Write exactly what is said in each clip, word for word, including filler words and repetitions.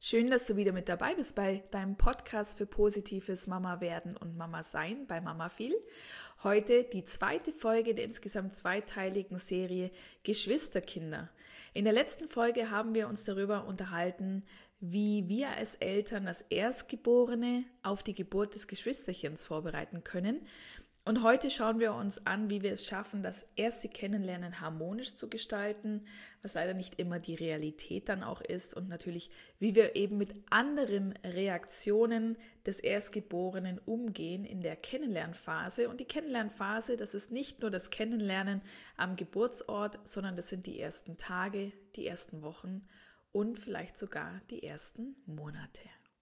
Schön, dass du wieder mit dabei bist bei deinem Podcast für positives Mama-Werden und Mama-Sein bei Mama Viel. Heute die zweite Folge der insgesamt zweiteiligen Serie Geschwisterkinder. In der letzten Folge haben wir uns darüber unterhalten, wie wir als Eltern das Erstgeborene auf die Geburt des Geschwisterchens vorbereiten können. Und heute schauen wir uns an, wie wir es schaffen, das erste Kennenlernen harmonisch zu gestalten, was leider nicht immer die Realität dann auch ist, und natürlich, wie wir eben mit anderen Reaktionen des Erstgeborenen umgehen in der Kennenlernphase. Und die Kennenlernphase, das ist nicht nur das Kennenlernen am Geburtsort, sondern das sind die ersten Tage, die ersten Wochen und vielleicht sogar die ersten Monate.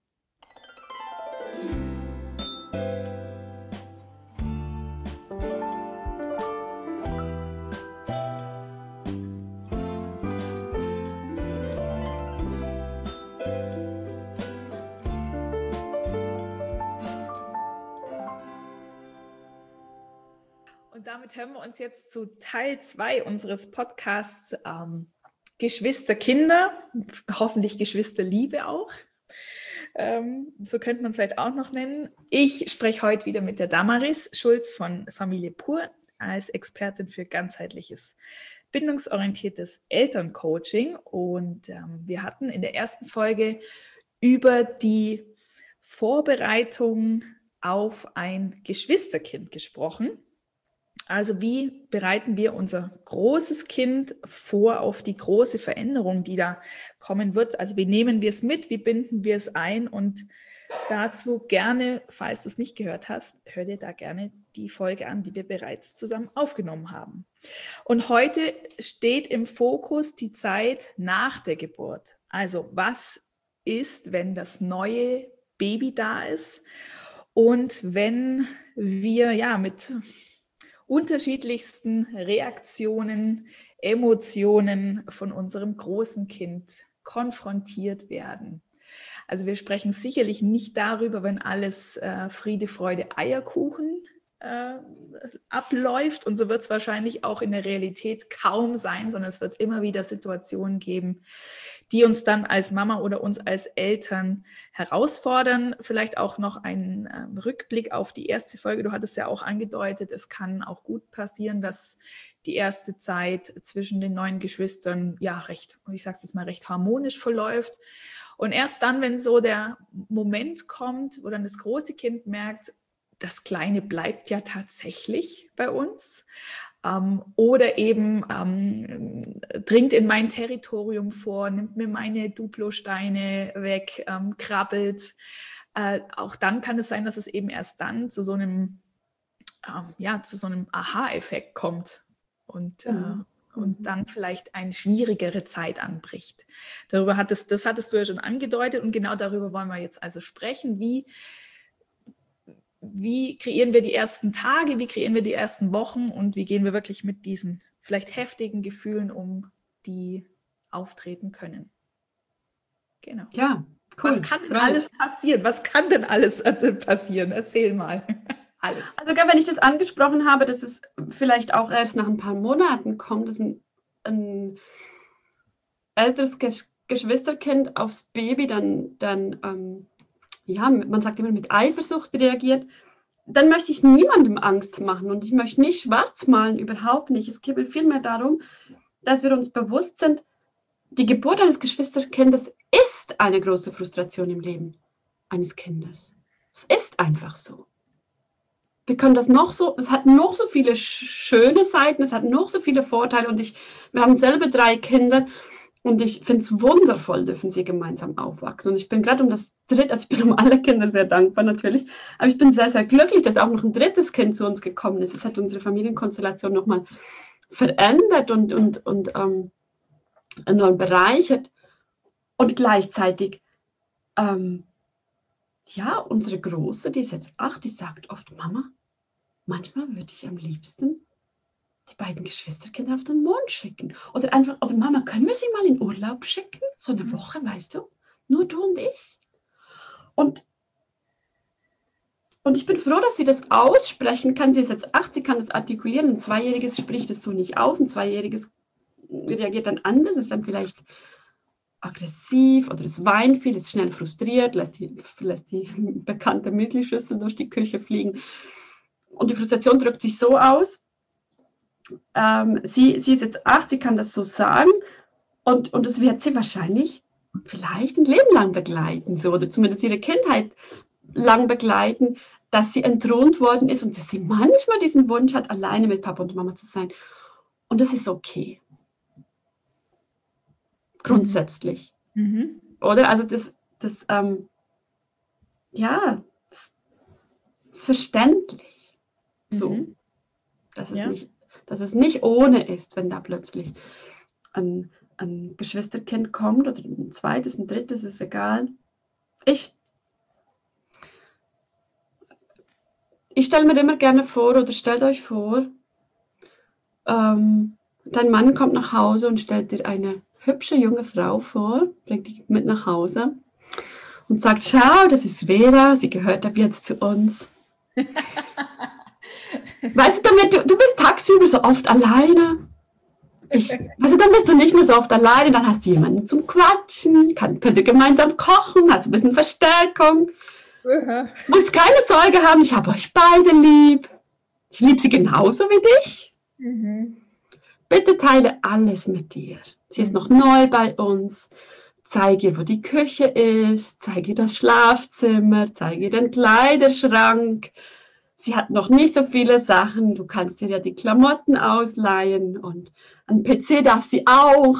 Und damit hören wir uns jetzt zu Teil zwei unseres Podcasts ähm, Geschwisterkinder, hoffentlich Geschwisterliebe auch. Ähm, so könnte man es vielleicht auch noch nennen. Ich spreche heute wieder mit der Damaris Schulz von Familie Pur als Expertin für ganzheitliches, bindungsorientiertes Elterncoaching. Und ähm, wir hatten in der ersten Folge über die Vorbereitung auf ein Geschwisterkind gesprochen. Also wie bereiten wir unser großes Kind vor auf die große Veränderung, die da kommen wird? Also wie nehmen wir es mit, wie binden wir es ein? Und dazu gerne, falls du es nicht gehört hast, hör dir da gerne die Folge an, die wir bereits zusammen aufgenommen haben. Und heute steht im Fokus die Zeit nach der Geburt. Also was ist, wenn das neue Baby da ist und wenn wir ja mit unterschiedlichsten Reaktionen, Emotionen von unserem großen Kind konfrontiert werden. Also wir sprechen sicherlich nicht darüber, wenn alles äh, Friede, Freude, Eierkuchen äh, abläuft, und so wird es wahrscheinlich auch in der Realität kaum sein, sondern es wird immer wieder Situationen geben, die uns dann als Mama oder uns als Eltern herausfordern. Vielleicht auch noch ein ähm, Rückblick auf die erste Folge. Du hattest ja auch angedeutet, es kann auch gut passieren, dass die erste Zeit zwischen den neuen Geschwistern ja recht, ich sage es jetzt mal, recht harmonisch verläuft. Und erst dann, wenn so der Moment kommt, wo dann das große Kind merkt, das Kleine bleibt ja tatsächlich bei uns, ähm, oder eben ähm, dringt in mein Territorium vor, nimmt mir meine Duplosteine weg, ähm, krabbelt. Äh, auch dann kann es sein, dass es eben erst dann zu so einem, ähm, ja, zu so einem Aha-Effekt kommt und, mhm. äh, und dann vielleicht eine schwierigere Zeit anbricht. Darüber hattest, das hattest du ja schon angedeutet, und genau darüber wollen wir jetzt also sprechen. Wie Wie kreieren wir die ersten Tage, wie kreieren wir die ersten Wochen und wie gehen wir wirklich mit diesen vielleicht heftigen Gefühlen um, die auftreten können? Genau. Ja, cool. Was kann denn alles passieren? Was kann denn alles passieren? Erzähl mal. Alles. Also wenn ich das angesprochen habe, dass es vielleicht auch erst nach ein paar Monaten kommt, dass ein, ein älteres Geschwisterkind aufs Baby dann, dann ähm, ja, man sagt immer mit Eifersucht reagiert, dann möchte ich niemandem Angst machen und ich möchte nicht schwarz malen, überhaupt nicht. Es geht mir vielmehr darum, dass wir uns bewusst sind, die Geburt eines Geschwisterkindes ist eine große Frustration im Leben eines Kindes. Es ist einfach so. Wir können das noch so, es hat noch so viele schöne Seiten, es hat noch so viele Vorteile, und ich, wir haben selber drei Kinder. Und ich finde es wundervoll, dürfen sie gemeinsam aufwachsen. Und ich bin gerade um das dritte, also ich bin um alle Kinder sehr dankbar natürlich, aber ich bin sehr, sehr glücklich, dass auch noch ein drittes Kind zu uns gekommen ist. Es hat unsere Familienkonstellation nochmal verändert und, und, und ähm, enorm bereichert. Und gleichzeitig, ähm, ja, unsere Große, die ist jetzt acht, die sagt oft, Mama, manchmal würde ich am liebsten die beiden Geschwisterkinder auf den Mond schicken. Oder einfach, oder Mama, können wir sie mal in Urlaub schicken? So eine Woche, weißt du? Nur du und ich. Und, und ich bin froh, dass sie das aussprechen kann. Sie ist jetzt acht, sie kann das artikulieren. Ein Zweijähriges spricht es so nicht aus. Ein Zweijähriges reagiert dann anders. Ist dann vielleicht aggressiv oder es weint viel, ist schnell frustriert, lässt die, lässt die bekannte Müslischüssel durch die Küche fliegen. Und die Frustration drückt sich so aus. Ähm, sie, sie ist jetzt acht, sie kann das so sagen und, und das wird sie wahrscheinlich vielleicht ein Leben lang begleiten, so, oder zumindest ihre Kindheit lang begleiten, dass sie entthront worden ist und dass sie manchmal diesen Wunsch hat, alleine mit Papa und Mama zu sein. Und das ist okay. Grundsätzlich. Mhm. Oder? Also das, das ähm, ja, das ist verständlich. So. Mhm. Dass es, Ja. nicht, dass es nicht ohne ist, wenn da plötzlich ein, ein Geschwisterkind kommt oder ein zweites, ein drittes, ist egal. Ich, ich stelle mir immer gerne vor, oder stellt euch vor, ähm, dein Mann kommt nach Hause und stellt dir eine hübsche junge Frau vor, bringt die mit nach Hause und sagt, schau, das ist Vera, sie gehört ab jetzt zu uns. Weißt du, damit, du, du bist tagsüber so oft alleine. Ich, weißt du, dann bist du nicht mehr so oft alleine, dann hast du jemanden zum Quatschen, kann, könnt ihr gemeinsam kochen, hast ein bisschen Verstärkung. Uh-huh. Musst keine Sorge haben, ich habe euch beide lieb. Ich liebe sie genauso wie dich. Mhm. Bitte teile alles mit dir. Sie ist noch neu bei uns. Zeige ihr, wo die Küche ist. Zeige ihr das Schlafzimmer. Zeige ihr den Kleiderschrank. Sie hat noch nicht so viele Sachen. Du kannst ihr ja die Klamotten ausleihen. Und einen P C darf sie auch.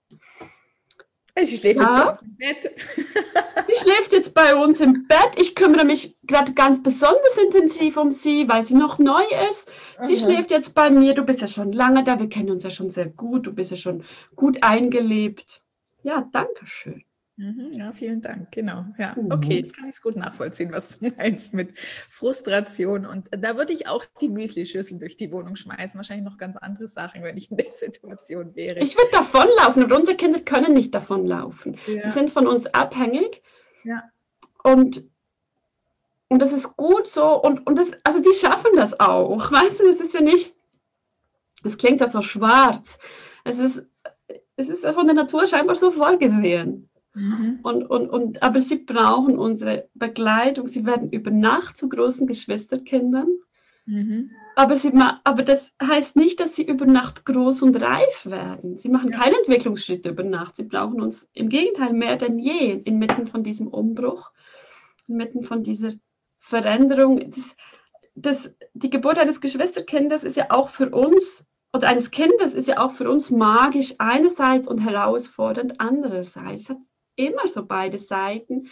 Sie schläft Ja. jetzt bei uns im Bett. Sie schläft jetzt bei uns im Bett. Ich kümmere mich gerade ganz besonders intensiv um sie, weil sie noch neu ist. Sie Aha. schläft jetzt bei mir. Du bist ja schon lange da. Wir kennen uns ja schon sehr gut. Du bist ja schon gut eingelebt. Ja, danke schön. Mhm, ja, vielen Dank. Genau. Ja, Mhm. okay, jetzt kann ich es gut nachvollziehen, was du meinst mit Frustration. Und da würde ich auch die Müslischüssel durch die Wohnung schmeißen. Wahrscheinlich noch ganz andere Sachen, wenn ich in der Situation wäre. Ich würde davonlaufen, aber unsere Kinder können nicht davonlaufen. Ja. Die sind von uns abhängig. Ja. Und, und das ist gut so. Und, und das, also die schaffen das auch. Weißt du, das ist ja nicht, das klingt ja so schwarz. Es ist, es ist von der Natur scheinbar so vorgesehen. Mhm. Und, und, und, aber sie brauchen unsere Begleitung. Sie werden über Nacht zu großen Geschwisterkindern. Mhm. Aber, sie, aber das heißt nicht, dass sie über Nacht groß und reif werden. Sie machen Ja. keine Entwicklungsschritte über Nacht. Sie brauchen uns im Gegenteil mehr denn je inmitten von diesem Umbruch, inmitten von dieser Veränderung. Das, das, die Geburt eines Geschwisterkindes ist ja auch für uns, oder eines Kindes ist ja auch für uns magisch einerseits und herausfordernd andererseits. Es hat immer so beide Seiten.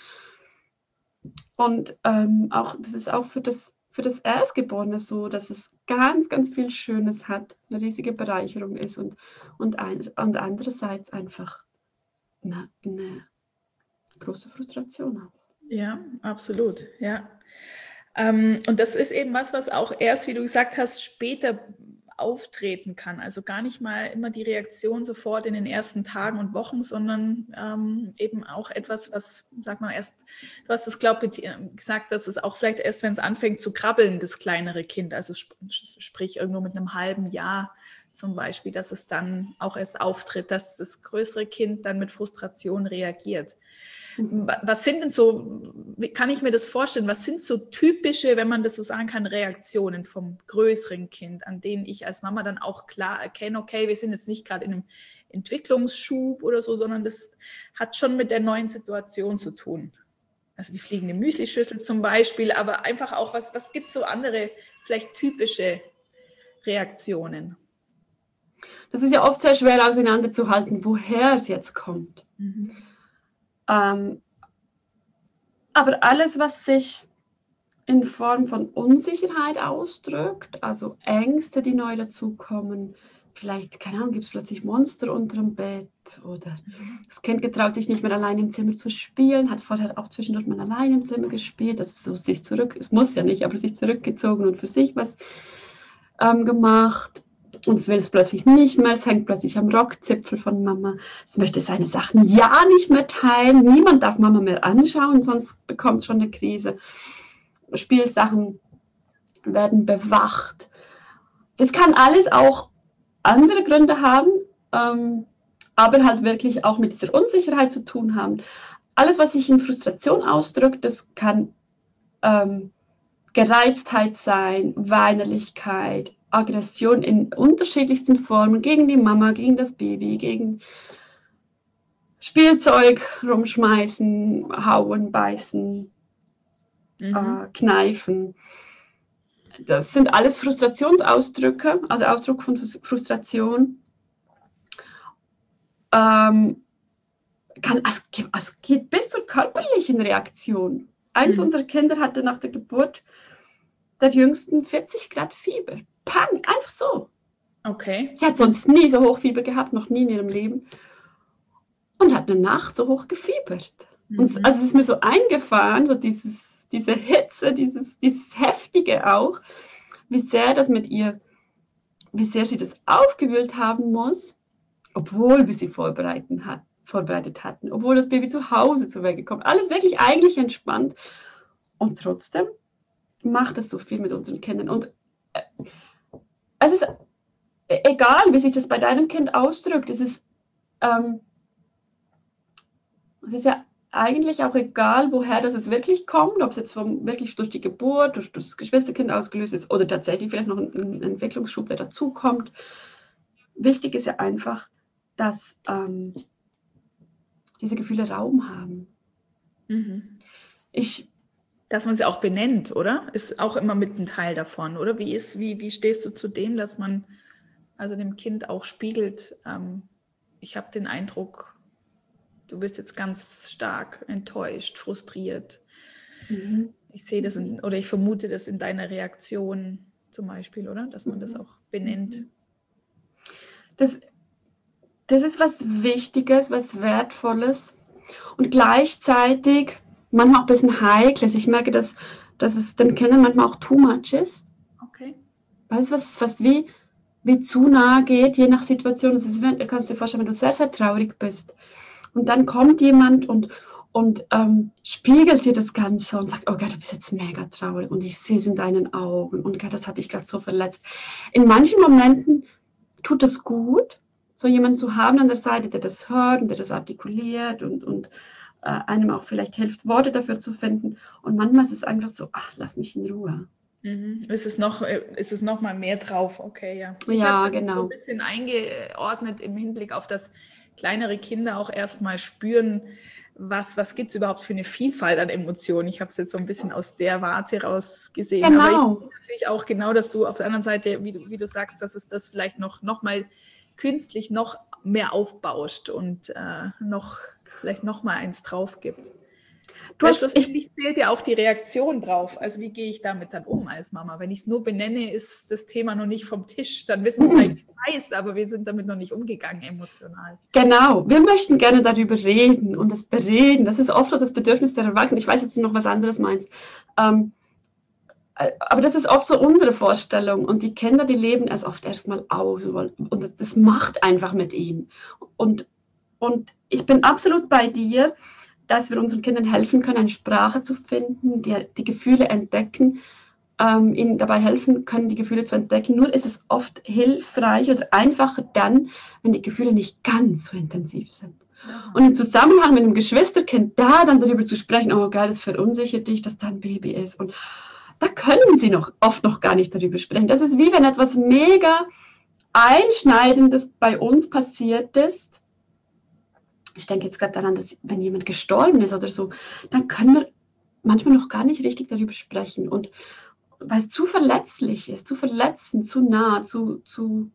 Und ähm, auch, das ist auch für das, für das Erstgeborene so, dass es ganz, ganz viel Schönes hat, eine riesige Bereicherung ist und, und, ein, und andererseits einfach eine, eine große Frustration auch. Ja, absolut. Ja. Ähm, und das ist eben was, was auch erst, wie du gesagt hast, später auftreten kann. Also gar nicht mal immer die Reaktion sofort in den ersten Tagen und Wochen, sondern ähm, eben auch etwas, was, sag mal, erst, du hast es, glaube ich, gesagt, dass es auch vielleicht erst, wenn es anfängt zu krabbeln, das kleinere Kind, also sp- sprich irgendwo mit einem halben Jahr zum Beispiel, dass es dann auch erst auftritt, dass das größere Kind dann mit Frustration reagiert. Was sind denn so, wie kann ich mir das vorstellen, was sind so typische, wenn man das so sagen kann, Reaktionen vom größeren Kind, an denen ich als Mama dann auch klar erkenne, okay, wir sind jetzt nicht gerade in einem Entwicklungsschub oder so, sondern das hat schon mit der neuen Situation zu tun. Also die fliegende Müslischüssel zum Beispiel, aber einfach auch, was, was gibt es so andere, vielleicht typische Reaktionen? Das ist ja oft sehr schwer auseinanderzuhalten, woher es jetzt kommt. Mhm. Ähm, aber alles, was sich in Form von Unsicherheit ausdrückt, also Ängste, die neu dazukommen, vielleicht, keine Ahnung, gibt es plötzlich Monster unter dem Bett oder das Kind getraut sich nicht mehr allein im Zimmer zu spielen, hat vorher auch zwischendurch mal allein im Zimmer gespielt, also so sich zurück, es muss ja nicht, aber sich zurückgezogen und für sich was ähm, gemacht. Und es will es plötzlich nicht mehr, es hängt plötzlich am Rockzipfel von Mama. Es möchte seine Sachen ja nicht mehr teilen. Niemand darf Mama mehr anschauen, sonst bekommt es schon eine Krise. Spielsachen werden bewacht. Das kann alles auch andere Gründe haben. Ähm, aber halt wirklich auch mit dieser Unsicherheit zu tun haben. Alles, was sich in Frustration ausdrückt, das kann ähm, Gereiztheit sein, Weinerlichkeit, Aggression in unterschiedlichsten Formen gegen die Mama, gegen das Baby, gegen Spielzeug rumschmeißen, hauen, beißen, mhm. äh, kneifen. Das sind alles Frustrationsausdrücke, also Ausdruck von Frustration. Ähm, kann, es, es geht bis zur körperlichen Reaktion. Eines mhm. unserer Kinder hatte nach der Geburt der Jüngsten vierzig Grad Fieber. Pang, einfach so. Okay. Sie hat sonst nie so hoch Fieber gehabt, noch nie in ihrem Leben. Und hat eine Nacht so hoch gefiebert. Mhm. Und also es ist mir so eingefahren, so dieses, diese Hitze, dieses, dieses Heftige auch, wie sehr das mit ihr, wie sehr sie das aufgewühlt haben muss, obwohl wir sie vorbereiten hat, vorbereitet hatten, obwohl das Baby zu Hause zu Wege kommt. Alles wirklich eigentlich entspannt. Und trotzdem macht es so viel mit unseren Kindern. Und äh, es ist egal, wie sich das bei deinem Kind ausdrückt. Es ist, ähm, es ist ja eigentlich auch egal, woher das es wirklich kommt, ob es jetzt vom, wirklich durch die Geburt, durch das Geschwisterkind ausgelöst ist oder tatsächlich vielleicht noch ein, ein Entwicklungsschub, der dazukommt. Wichtig ist ja einfach, dass ähm, diese Gefühle Raum haben. Mhm. Ich, dass man sie auch benennt, oder? Ist auch immer mit ein Teil davon, oder? Wie, ist, wie, wie stehst du zu dem, dass man also dem Kind auch spiegelt, ähm, ich habe den Eindruck, du bist jetzt ganz stark enttäuscht, frustriert. Mhm. Ich sehe das in, oder ich vermute das in deiner Reaktion zum Beispiel, oder? Dass man das auch benennt. Das, das ist was Wichtiges, was Wertvolles und gleichzeitig manchmal auch ein bisschen Heikles. Ich merke, dass, dass es den Kindern manchmal auch too much ist. Okay. Weißt du, was es fast wie, wie zu nahe geht, je nach Situation. Das ist, du kannst dir vorstellen, wenn du sehr, sehr traurig bist und dann kommt jemand und, und ähm, spiegelt dir das Ganze und sagt, oh Gott, du bist jetzt mega traurig und ich sehe es in deinen Augen und Gott, das hat dich gerade so verletzt. In manchen Momenten tut es gut, so jemanden zu haben an der Seite, der das hört und der das artikuliert und, und äh, einem auch vielleicht hilft, Worte dafür zu finden. Und manchmal ist es einfach so, ach, lass mich in Ruhe. Mhm. Ist es noch, ist es noch mal mehr drauf? Okay, ja. Ich ja, habe es genau. so ein bisschen eingeordnet im Hinblick auf das kleinere Kinder auch erstmal spüren, was, was gibt es überhaupt für eine Vielfalt an Emotionen. Ich habe es jetzt so ein bisschen aus der Warte raus gesehen. Genau. Aber ich finde natürlich auch genau, dass du auf der anderen Seite, wie du, wie du sagst, dass es das vielleicht noch, noch mal künstlich noch mehr aufbauscht und äh, noch vielleicht noch mal eins drauf gibt. Du hast, schlussendlich zählt ja auch die Reaktion drauf. Also wie gehe ich damit dann um als Mama? Wenn ich es nur benenne, ist das Thema noch nicht vom Tisch. Dann wissen wir vielleicht, wie es heißt, aber wir sind damit noch nicht umgegangen emotional. Genau. Wir möchten gerne darüber reden und das bereden. Das ist oft auch das Bedürfnis der Erwachsenen. Ich weiß jetzt, dass du noch was anderes meinst. Ähm, aber das ist oft so unsere Vorstellung. Und die Kinder, die leben es oft erstmal aus. Und das macht einfach mit ihnen. Und, und ich bin absolut bei dir, dass wir unseren Kindern helfen können, eine Sprache zu finden, die, die Gefühle entdecken, ähm, ihnen dabei helfen können, die Gefühle zu entdecken. Nur ist es oft hilfreich oder einfacher dann, wenn die Gefühle nicht ganz so intensiv sind. Ja. Und im Zusammenhang mit einem Geschwisterkind, da dann darüber zu sprechen, oh geil, das verunsichert dich, dass da ein Baby ist. Und da können sie noch oft noch gar nicht darüber sprechen. Das ist wie wenn etwas mega Einschneidendes bei uns passiert ist. Ich denke jetzt gerade daran, dass wenn jemand gestorben ist oder so, dann können wir manchmal noch gar nicht richtig darüber sprechen. Und weil es zu verletzlich ist, zu verletzend, zu nah, zu, zu,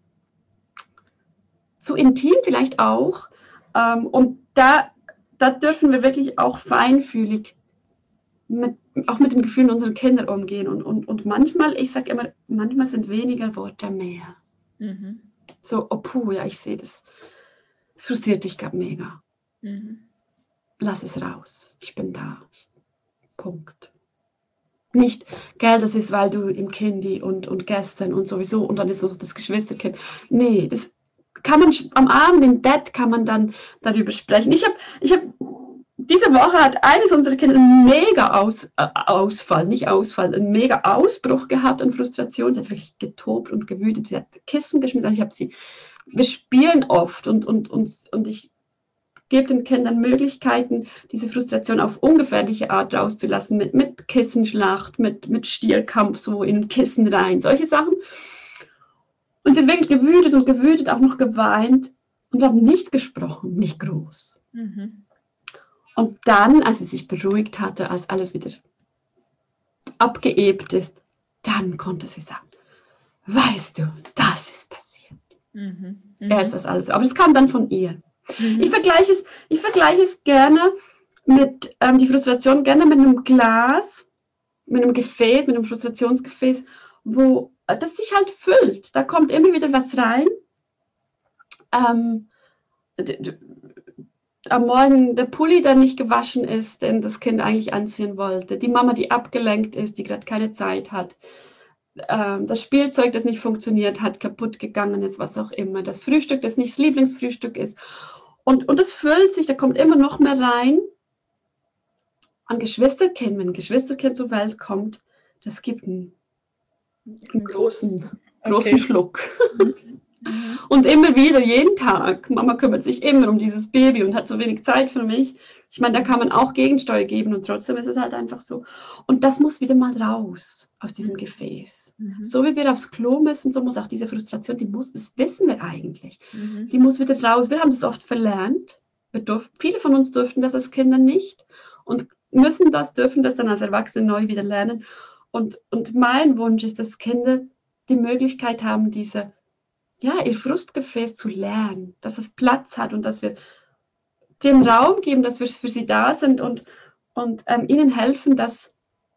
zu intim vielleicht auch. Und da, da dürfen wir wirklich auch feinfühlig mit, auch mit den Gefühlen unserer Kinder umgehen. Und, und, und manchmal, ich sage immer, manchmal sind weniger Worte mehr. Mhm. So, oh puh, ja, ich sehe das. Das frustriert dich gerade mega. Mhm. Lass es raus. Ich bin da. Punkt. Nicht, gell, das ist, weil du im Kindi und, und gestern und sowieso und dann ist noch das Geschwisterkind. Nee, das kann man am Abend im Bett kann man dann darüber sprechen. Ich habe, ich habe, diese Woche hat eines unserer Kinder einen mega Aus, äh, Ausfall, nicht Ausfall, einen mega Ausbruch gehabt an Frustration. Sie hat wirklich getobt und gewütet. Sie hat Kissen geschmissen. Also ich habe sie wir spielen oft und, und, und, und ich gebe den Kindern Möglichkeiten, diese Frustration auf ungefährliche Art rauszulassen, mit, mit Kissenschlacht, mit, mit Stierkampf, so in ein Kissen rein, solche Sachen. Und sie ist wirklich gewütet und gewütet, auch noch geweint und wir haben nicht gesprochen, nicht groß. Mhm. Und dann, als sie sich beruhigt hatte, als alles wieder abgeebt ist, dann konnte sie sagen, weißt du, das ist passiert. Mhm. Mhm. Er ist das alles. Aber es kam dann von ihr. Mhm. Ich vergleiche es, ich vergleiche es gerne mit, ähm, die Frustration gerne mit einem Glas, mit einem Gefäß, mit einem Frustrationsgefäß, wo das sich halt füllt. Da kommt immer wieder was rein. Ähm, am Morgen der Pulli, der nicht gewaschen ist, den das Kind eigentlich anziehen wollte. Die Mama, die abgelenkt ist, die gerade keine Zeit hat. Ähm, das Spielzeug, das nicht funktioniert hat, kaputt gegangen ist, was auch immer. Das Frühstück, das nicht das Lieblingsfrühstück ist. Und, und es füllt sich, da kommt immer noch mehr rein. Ein Geschwisterkind, wenn ein Geschwisterkind zur Welt kommt, das gibt einen, einen großen, großen okay. Schluck. Mhm. Und immer wieder, jeden Tag. Mama kümmert sich immer um dieses Baby und hat so wenig Zeit für mich. Ich meine, da kann man auch Gegensteuer geben und trotzdem ist es halt einfach so. Und das muss wieder mal raus aus diesem Gefäß. Mhm. So wie wir aufs Klo müssen, so muss auch diese Frustration, die muss, das wissen wir eigentlich, mhm. die muss wieder raus. Wir haben das oft verlernt. Wir durf, viele von uns durften das als Kinder nicht und müssen das, dürfen das dann als Erwachsene neu wieder lernen. Und, und mein Wunsch ist, dass Kinder die Möglichkeit haben, diese ja, ihr Frustgefäß zu lernen, dass es Platz hat und dass wir dem Raum geben, dass wir für sie da sind und, und ähm, ihnen helfen, das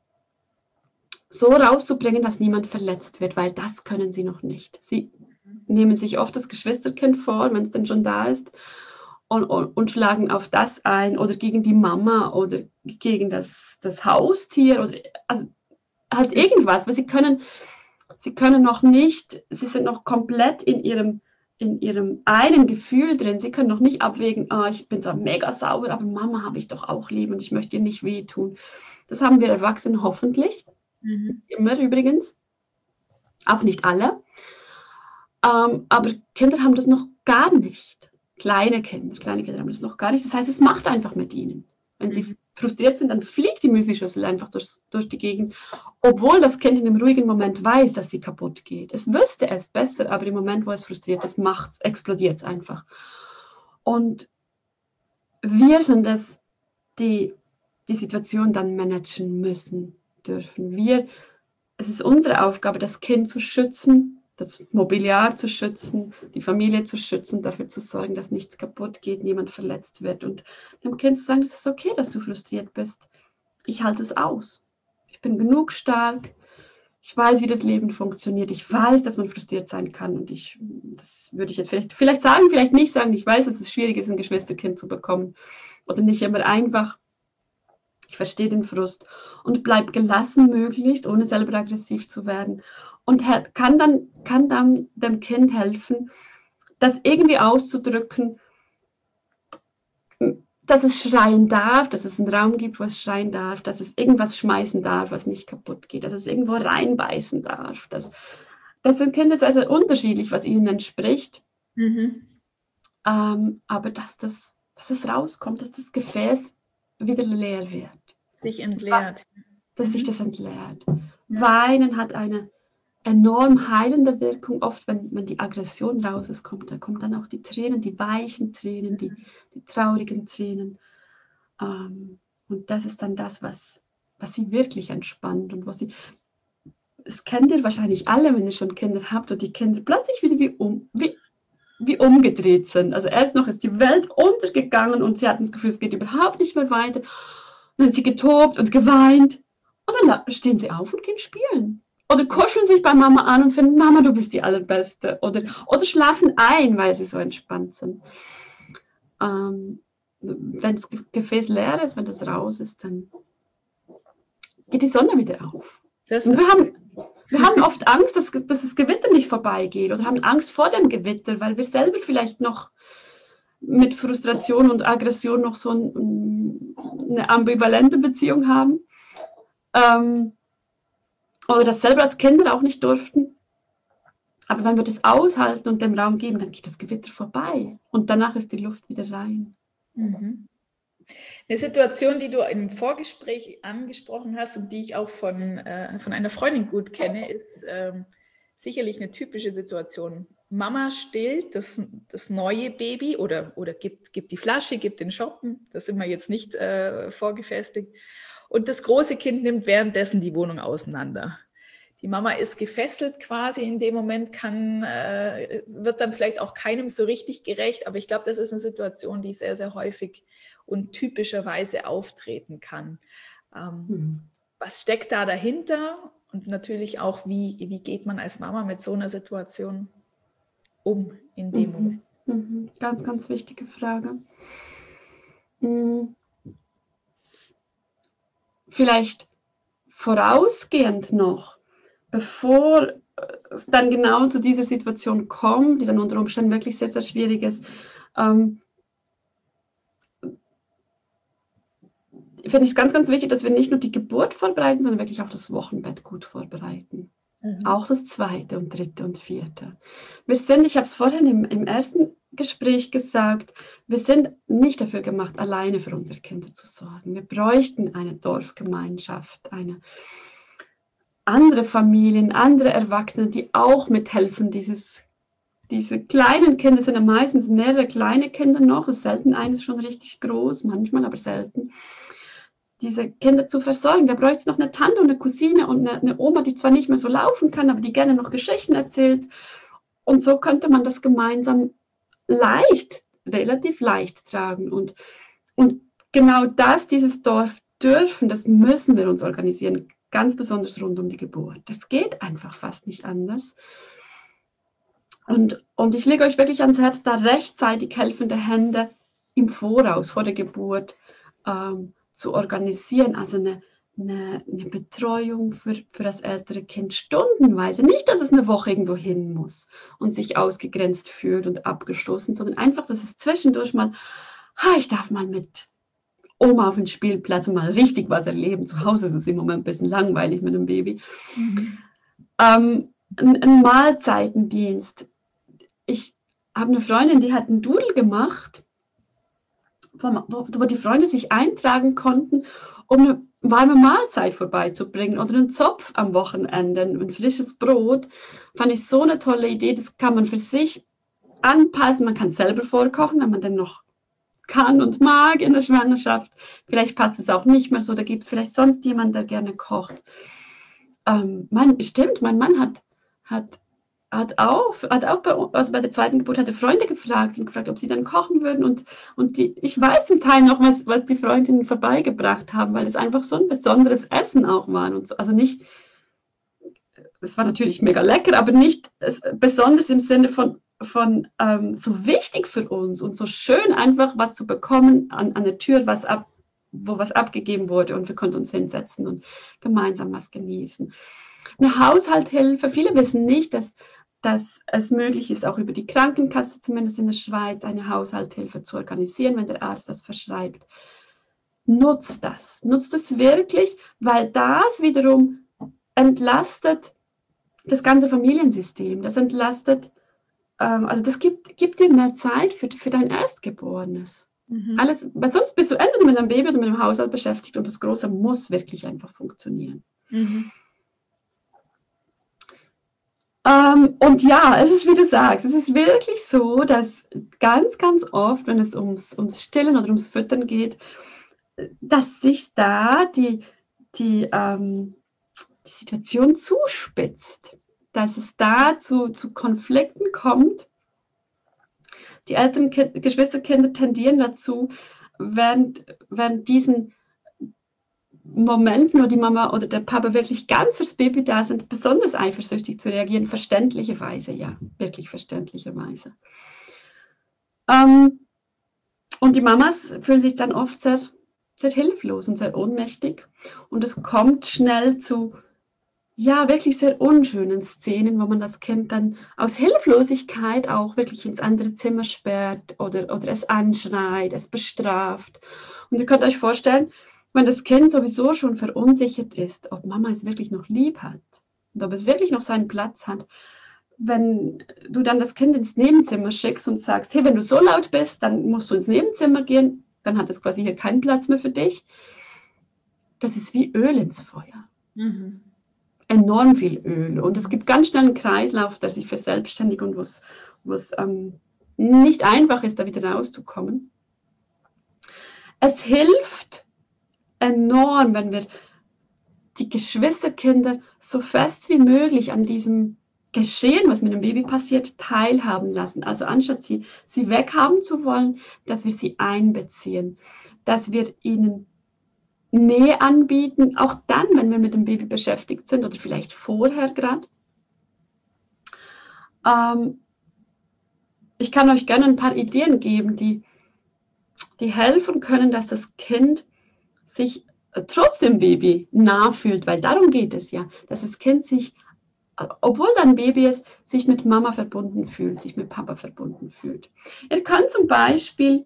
so rauszubringen, dass niemand verletzt wird, weil das können sie noch nicht. Sie nehmen sich oft das Geschwisterkind vor, wenn es denn schon da ist, und, und, und schlagen auf das ein oder gegen die Mama oder gegen das, das Haustier oder also halt irgendwas, weil sie können Sie können noch nicht, sie sind noch komplett in ihrem, in ihrem einen Gefühl drin. Sie können noch nicht abwägen, oh, ich bin so mega sauer, aber Mama habe ich doch auch lieb und ich möchte ihr nicht wehtun. Das haben wir Erwachsenen hoffentlich. Mhm. Immer übrigens. Auch nicht alle. Ähm, aber Kinder haben das noch gar nicht. Kleine Kinder, kleine Kinder haben das noch gar nicht. Das heißt, es macht einfach mit ihnen. Wenn mhm. sie frustriert sind, dann fliegt die Müslischüssel einfach durch, durch die Gegend, obwohl das Kind in einem ruhigen Moment weiß, dass sie kaputt geht. Es wüsste es besser, aber im Moment, wo es frustriert ist, macht's, explodiert es einfach. Und wir sind es, die die Situation dann managen müssen, dürfen. Wir, es ist unsere Aufgabe, das Kind zu schützen, das Mobiliar zu schützen, die Familie zu schützen, dafür zu sorgen, dass nichts kaputt geht, niemand verletzt wird und dem Kind zu sagen, es ist okay, dass du frustriert bist. Ich halte es aus. Ich bin genug stark. Ich weiß, wie das Leben funktioniert. Ich weiß, dass man frustriert sein kann und ich, das würde ich jetzt vielleicht, vielleicht sagen, vielleicht nicht sagen. Ich weiß, dass es schwierig ist, ein Geschwisterkind zu bekommen oder nicht immer einfach. Ich verstehe den Frust und bleib gelassen möglichst, ohne selber aggressiv zu werden. Und kann dann, kann dann dem Kind helfen, das irgendwie auszudrücken, dass es schreien darf, dass es einen Raum gibt, wo es schreien darf, dass es irgendwas schmeißen darf, was nicht kaputt geht, dass es irgendwo reinbeißen darf. Das, das sind Kinder sehr, sehr unterschiedlich, was ihnen entspricht. Mhm. Ähm, aber dass, das, dass es rauskommt, dass das Gefäß wieder leer wird. Sich entleert. Dass mhm. sich das entleert. Ja. Weinen hat eine enorm heilende Wirkung. Oft, wenn, wenn die Aggression raus ist, kommt, da kommen dann auch die Tränen, die weichen Tränen, die, die traurigen Tränen. Ähm, und das ist dann das, was, was sie wirklich entspannt und was sie. Das kennt ihr wahrscheinlich alle, wenn ihr schon Kinder habt und die Kinder plötzlich wieder wie, um, wie, wie umgedreht sind. Also erst noch ist die Welt untergegangen und sie hatten das Gefühl, es geht überhaupt nicht mehr weiter. Und dann hat sie getobt und geweint und dann stehen sie auf und gehen spielen. Oder kuscheln sich bei Mama an und finden, Mama, du bist die Allerbeste. Oder, oder schlafen ein, weil sie so entspannt sind. Ähm, wenn das Gefäß leer ist, wenn das raus ist, dann geht die Sonne wieder auf. Das ist wir, haben, wir haben oft Angst, dass, dass das Gewitter nicht vorbeigeht oder haben Angst vor dem Gewitter, weil wir selber vielleicht noch mit Frustration und Aggression noch so ein, eine ambivalente Beziehung haben. Ähm, oder das selber als Kinder auch nicht durften. Aber wenn wir das aushalten und dem Raum geben, dann geht das Gewitter vorbei und danach ist die Luft wieder rein. Mhm. Eine Situation, die du im Vorgespräch angesprochen hast und die ich auch von, äh, von einer Freundin gut kenne, ist ähm, sicherlich eine typische Situation. Mama stillt das, das neue Baby oder, oder gibt, gibt die Flasche, gibt den Schoppen, das sind wir jetzt nicht äh, vorgefestigt. Und das große Kind nimmt währenddessen die Wohnung auseinander. Die Mama ist gefesselt quasi in dem Moment, kann, äh, wird dann vielleicht auch keinem so richtig gerecht, aber ich glaube, das ist eine Situation, die sehr, sehr häufig und typischerweise auftreten kann. Ähm, mhm. Was steckt da dahinter? Und natürlich auch, wie, wie geht man als Mama mit so einer Situation um in dem mhm. Moment? Mhm. Ganz, ganz wichtige Frage. Mhm. Vielleicht vorausgehend noch, bevor es dann genau zu dieser Situation kommt, die dann unter Umständen wirklich sehr, sehr schwierig ist, ähm, finde ich es ganz, ganz wichtig, dass wir nicht nur die Geburt vorbereiten, sondern wirklich auch das Wochenbett gut vorbereiten. Mhm. Auch das zweite und dritte und vierte. Wir sind, ich habe es vorhin im, im ersten Gespräch gesagt, wir sind nicht dafür gemacht, alleine für unsere Kinder zu sorgen. Wir bräuchten eine Dorfgemeinschaft, eine andere Familien, andere Erwachsene, die auch mithelfen. Dieses, diese kleinen Kinder sind ja meistens mehrere kleine Kinder noch, es ist selten eines schon richtig groß, manchmal aber selten. Diese Kinder zu versorgen, da bräuchte es noch eine Tante und eine Cousine und eine, eine Oma, die zwar nicht mehr so laufen kann, aber die gerne noch Geschichten erzählt. Und so könnte man das gemeinsam leicht, relativ leicht tragen. Und, und genau das, dieses Dorf dürfen, das müssen wir uns organisieren. Ganz besonders rund um die Geburt. Das geht einfach fast nicht anders. Und, und ich lege euch wirklich ans Herz, da rechtzeitig helfende Hände im Voraus, vor der Geburt ähm, zu organisieren. Also eine, eine, eine Betreuung für, für das ältere Kind stundenweise. Nicht, dass es eine Woche irgendwo hin muss und sich ausgegrenzt fühlt und abgestoßen, sondern einfach, dass es zwischendurch mal, ha, ich darf mal mit Oma auf den Spielplatz mal richtig was erleben. Zu Hause ist es im Moment ein bisschen langweilig mit einem Baby. Mhm. Ähm, ein, ein Mahlzeitendienst. Ich habe eine Freundin, die hat einen Doodle gemacht, wo, wo, wo die Freunde sich eintragen konnten, um eine warme Mahlzeit vorbeizubringen oder einen Zopf am Wochenende, ein frisches Brot. Fand ich so eine tolle Idee. Das kann man für sich anpassen. Man kann selber vorkochen, wenn man dann noch kann und mag in der Schwangerschaft. Vielleicht passt es auch nicht mehr so, da gibt es vielleicht sonst jemanden, der gerne kocht. Ähm, mein, stimmt, mein Mann hat, hat, hat auch, hat auch bei, also bei der zweiten Geburt hatte Freunde gefragt und gefragt, ob sie dann kochen würden und, und die, ich weiß zum Teil noch, was, was die Freundinnen vorbeigebracht haben, weil es einfach so ein besonderes Essen auch war und so, also nicht, es war natürlich mega lecker, aber nicht es, besonders im Sinne von von ähm, so wichtig für uns und so schön einfach was zu bekommen an, an der Tür, was ab, wo was abgegeben wurde und wir konnten uns hinsetzen und gemeinsam was genießen. Eine Haushaltshilfe, viele wissen nicht, dass, dass es möglich ist, auch über die Krankenkasse, zumindest in der Schweiz, eine Haushaltshilfe zu organisieren, wenn der Arzt das verschreibt. Nutzt das, nutzt es wirklich, weil das wiederum entlastet das ganze Familiensystem, das entlastet also das gibt, gibt dir mehr Zeit für, für dein Erstgeborenes. Mhm. Alles, weil sonst bist du entweder mit einem Baby oder mit einem Haushalt beschäftigt und das Große muss wirklich einfach funktionieren. Mhm. Ähm, und ja, es ist, wie du sagst, es ist wirklich so, dass ganz, ganz oft, wenn es ums, ums Stillen oder ums Füttern geht, dass sich da die, die, ähm, die Situation zuspitzt. Dass es da zu, zu Konflikten kommt. Die älteren Kind, Geschwisterkinder tendieren dazu, während, während diesen Momenten, wo die Mama oder der Papa wirklich ganz fürs Baby da sind, besonders eifersüchtig zu reagieren, verständlicherweise, ja, wirklich verständlicherweise. Ähm, und die Mamas fühlen sich dann oft sehr, sehr hilflos und sehr ohnmächtig und es kommt schnell zu ja, wirklich sehr unschönen Szenen, wo man das Kind dann aus Hilflosigkeit auch wirklich ins andere Zimmer sperrt oder, oder es anschreit, es bestraft. Und ihr könnt euch vorstellen, wenn das Kind sowieso schon verunsichert ist, ob Mama es wirklich noch lieb hat und ob es wirklich noch seinen Platz hat, wenn du dann das Kind ins Nebenzimmer schickst und sagst, hey, wenn du so laut bist, dann musst du ins Nebenzimmer gehen, dann hat es quasi hier keinen Platz mehr für dich. Das ist wie Öl ins Feuer. Mhm. Enorm viel Öl. Und es gibt ganz schnell einen Kreislauf, der sich verselbstständigt und wo es ähm, nicht einfach ist, da wieder rauszukommen. Es hilft enorm, wenn wir die Geschwisterkinder so fest wie möglich an diesem Geschehen, was mit dem Baby passiert, teilhaben lassen. Also anstatt sie, sie weghaben zu wollen, dass wir sie einbeziehen, dass wir ihnen Nähe anbieten, auch dann, wenn wir mit dem Baby beschäftigt sind oder vielleicht vorher gerade. Ähm, ich kann euch gerne ein paar Ideen geben, die, die helfen können, dass das Kind sich trotz dem Baby nah fühlt, weil darum geht es ja, dass das Kind sich, obwohl da ein Baby ist, sich mit Mama verbunden fühlt, sich mit Papa verbunden fühlt. Ihr könnt zum Beispiel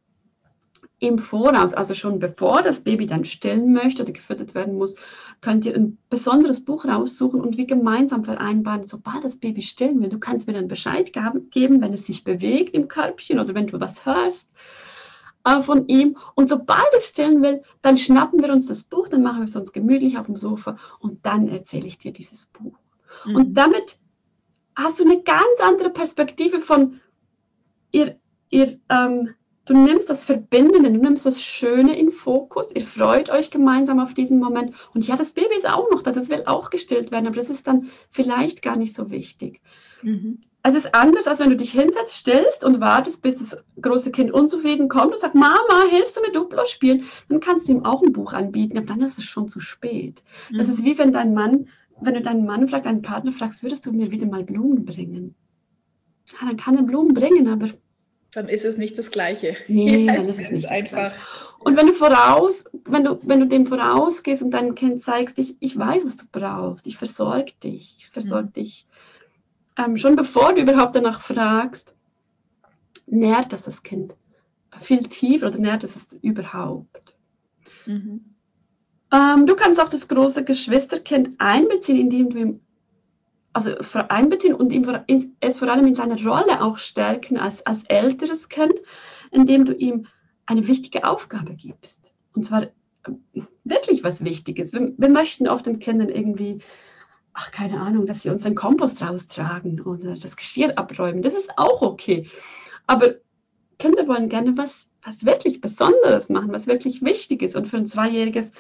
im Voraus, also schon bevor das Baby dann stillen möchte oder gefüttert werden muss, könnt ihr ein besonderes Buch raussuchen und wir gemeinsam vereinbaren, sobald das Baby stillen will, du kannst mir dann Bescheid geben, wenn es sich bewegt im Körbchen oder wenn du was hörst äh, von ihm. Und sobald es stillen will, dann schnappen wir uns das Buch, dann machen wir es uns gemütlich auf dem Sofa und dann erzähle ich dir dieses Buch. Mhm. Und damit hast du eine ganz andere Perspektive von ihr, ihr ähm, du nimmst das Verbindende, du nimmst das Schöne in Fokus, ihr freut euch gemeinsam auf diesen Moment und ja, das Baby ist auch noch da, das will auch gestillt werden, aber das ist dann vielleicht gar nicht so wichtig. Mhm. Es ist anders, als wenn du dich hinsetzt, stillst und wartest, bis das große Kind unzufrieden kommt und sagt, Mama, hilfst du mir Duplo spielen? Dann kannst du ihm auch ein Buch anbieten, aber dann ist es schon zu spät. Mhm. Das ist wie wenn dein Mann, wenn du deinen Mann fragst, deinen Partner fragst, würdest du mir wieder mal Blumen bringen? Ja, dann kann er Blumen bringen, aber dann ist es nicht das Gleiche. Nee, dann ist es nicht einfach. Und wenn du voraus, wenn du, wenn du dem vorausgehst und deinem Kind zeigst, ich, ich weiß, was du brauchst, ich versorge dich, ich versorge mhm. dich, ähm, schon bevor du überhaupt danach fragst, nährt das das Kind viel tiefer oder nährt es es überhaupt. Mhm. Ähm, du kannst auch das große Geschwisterkind einbeziehen, indem du ihm also einbeziehen und ihm, es vor allem in seiner Rolle auch stärken als, als älteres Kind, indem du ihm eine wichtige Aufgabe gibst. Und zwar wirklich was Wichtiges. Wir, wir möchten oft den Kindern irgendwie, ach keine Ahnung, dass sie uns den Kompost raustragen oder das Geschirr abräumen. Das ist auch okay. Aber Kinder wollen gerne was, was wirklich Besonderes machen, was wirklich wichtig ist. Und für ein Zweijähriges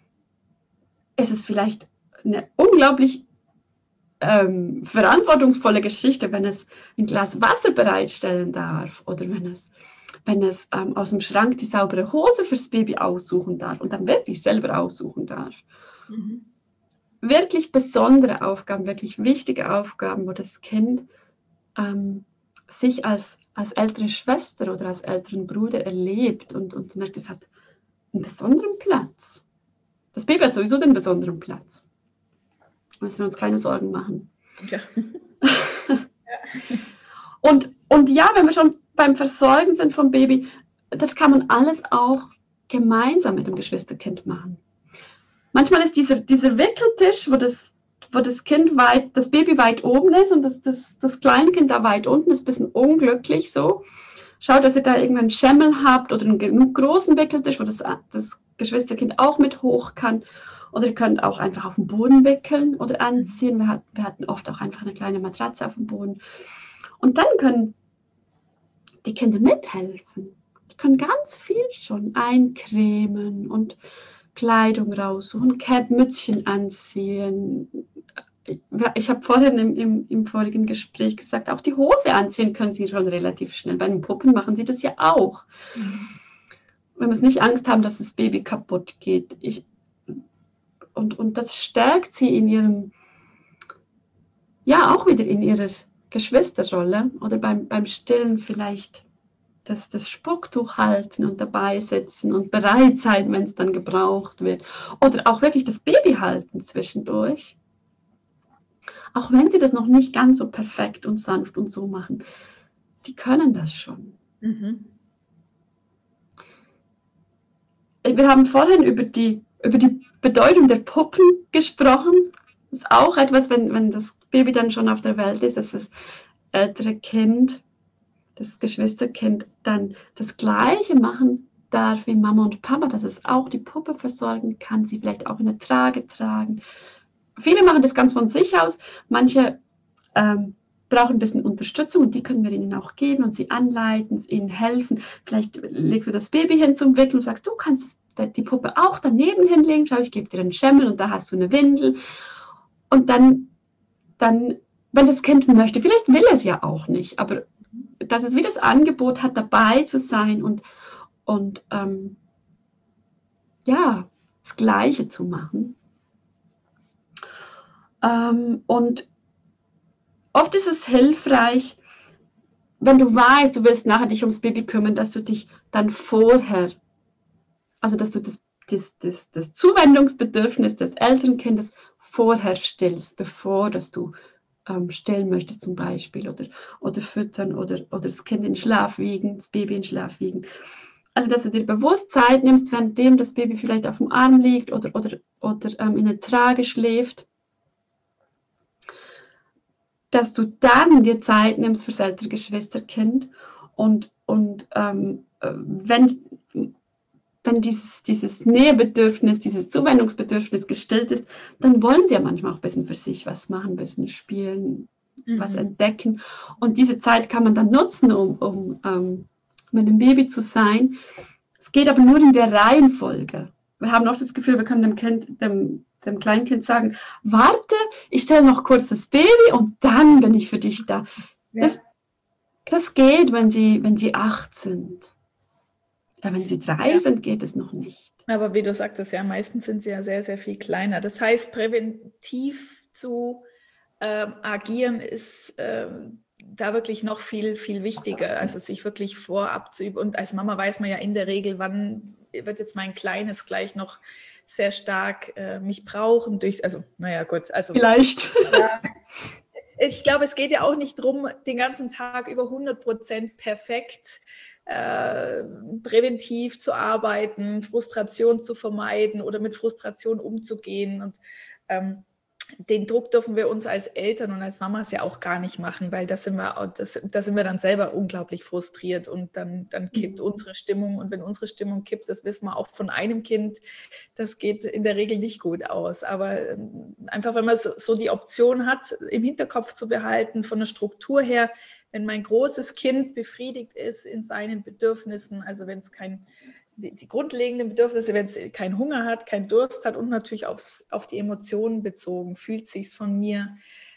ist es vielleicht eine unglaublich Ähm, verantwortungsvolle Geschichte, wenn es ein Glas Wasser bereitstellen darf oder wenn es, wenn es ähm, aus dem Schrank die saubere Hose fürs Baby aussuchen darf und dann wirklich selber aussuchen darf. Mhm. Wirklich besondere Aufgaben, wirklich wichtige Aufgaben, wo das Kind ähm, sich als, als ältere Schwester oder als älteren Bruder erlebt und, und merkt, es hat einen besonderen Platz. Das Baby hat sowieso den besonderen Platz. Müssen wir uns keine Sorgen machen. Ja. und, und ja, wenn wir schon beim Versorgen sind vom Baby, das kann man alles auch gemeinsam mit dem Geschwisterkind machen. Manchmal ist dieser, dieser Wickeltisch, wo das, wo das Kind weit, das Baby weit oben ist und das, das, das Kleinkind da weit unten ist, ein bisschen unglücklich so. Schaut, dass ihr da irgendeinen Schemmel habt oder einen genug großen Wickeltisch, wo das, das Geschwisterkind auch mit hoch kann. Oder ihr könnt auch einfach auf dem Boden wickeln oder anziehen. Wir, hat, wir hatten oft auch einfach eine kleine Matratze auf dem Boden. Und dann können die Kinder mithelfen. Die können ganz viel schon eincremen und Kleidung raussuchen, Cap, Mützchen anziehen. Ich habe vorhin im, im, im vorigen Gespräch gesagt, auch die Hose anziehen können sie schon relativ schnell. Bei den Puppen machen sie das ja auch. Mhm. Wir müssen nicht Angst haben, dass das Baby kaputt geht. Ich, Und, und das stärkt sie in ihrem, ja, auch wieder in ihrer Geschwisterrolle oder beim, beim Stillen vielleicht das, das Spucktuch halten und dabei sitzen und bereit sein, wenn es dann gebraucht wird. Oder auch wirklich das Baby halten zwischendurch. Auch wenn sie das noch nicht ganz so perfekt und sanft und so machen, die können das schon. Mhm. Wir haben vorhin über die, über die Bedeutung der Puppen gesprochen. Das ist auch etwas, wenn, wenn das Baby dann schon auf der Welt ist, dass das ältere Kind, das Geschwisterkind, dann das Gleiche machen darf wie Mama und Papa, dass es auch die Puppe versorgen kann, sie vielleicht auch in der Trage tragen. Viele machen das ganz von sich aus, manche ähm, brauchen ein bisschen Unterstützung und die können wir ihnen auch geben und sie anleiten, ihnen helfen. Vielleicht legst du das Baby hin zum Wickeln und sagst, du kannst die Puppe auch daneben hinlegen, schau, ich gebe dir einen Schemmel und da hast du eine Windel. Und dann, dann, wenn das Kind möchte, vielleicht will es ja auch nicht, aber dass es wie das Angebot hat, dabei zu sein und, und ähm, ja, das Gleiche zu machen. Ähm, und oft ist es hilfreich, wenn du weißt, du willst nachher dich ums Baby kümmern, dass du dich dann vorher, also dass du das, das, das, das Zuwendungsbedürfnis des älteren Kindes vorher stillst, bevor dass du ähm, stillen möchtest zum Beispiel oder, oder füttern oder, oder das Kind in Schlaf wiegen, das Baby in Schlaf wiegen. Also dass du dir bewusst Zeit nimmst, währenddem das Baby vielleicht auf dem Arm liegt oder, oder, oder ähm, in der Trage schläft, dass du dann dir Zeit nimmst für das ältere Geschwisterkind und, und ähm, wenn, wenn dieses, dieses Nähebedürfnis, dieses Zuwendungsbedürfnis gestillt ist, dann wollen sie ja manchmal auch ein bisschen für sich was machen, ein bisschen spielen, mhm. was entdecken. Und diese Zeit kann man dann nutzen, um, um ähm, mit dem Baby zu sein. Es geht aber nur in der Reihenfolge. Wir haben oft das Gefühl, wir können dem Kind, dem dem Kleinkind sagen, warte, ich stelle noch kurz das Baby und dann bin ich für dich da. Ja. Das, das geht, wenn sie, wenn sie acht sind. Ja, wenn sie drei ja. sind, geht es noch nicht. Aber wie du sagtest, ja, meistens sind sie ja sehr, sehr viel kleiner. Das heißt, präventiv zu ähm, agieren ist ähm, da wirklich noch viel, viel wichtiger. Also sich wirklich vorab zu üben. Und als Mama weiß man ja in der Regel, wann wird jetzt mein Kleines gleich noch sehr stark äh, mich brauchen. Durch, also, naja, gut. Also, vielleicht. Ja, ich glaube, es geht ja auch nicht darum, den ganzen Tag über hundert Prozent perfekt äh, präventiv zu arbeiten, Frustration zu vermeiden oder mit Frustration umzugehen. Und ähm, den Druck dürfen wir uns als Eltern und als Mamas ja auch gar nicht machen, weil das sind wir, das, da sind wir dann selber unglaublich frustriert und dann, dann kippt mhm. unsere Stimmung. Und wenn unsere Stimmung kippt, das wissen wir auch von einem Kind, das geht in der Regel nicht gut aus. Aber einfach, wenn man so, so die Option hat, im Hinterkopf zu behalten, von der Struktur her, wenn mein großes Kind befriedigt ist in seinen Bedürfnissen, also wenn es kein Die, die grundlegenden Bedürfnisse, wenn es keinen Hunger hat, keinen Durst hat und natürlich auf, auf die Emotionen bezogen, fühlt sich es von mir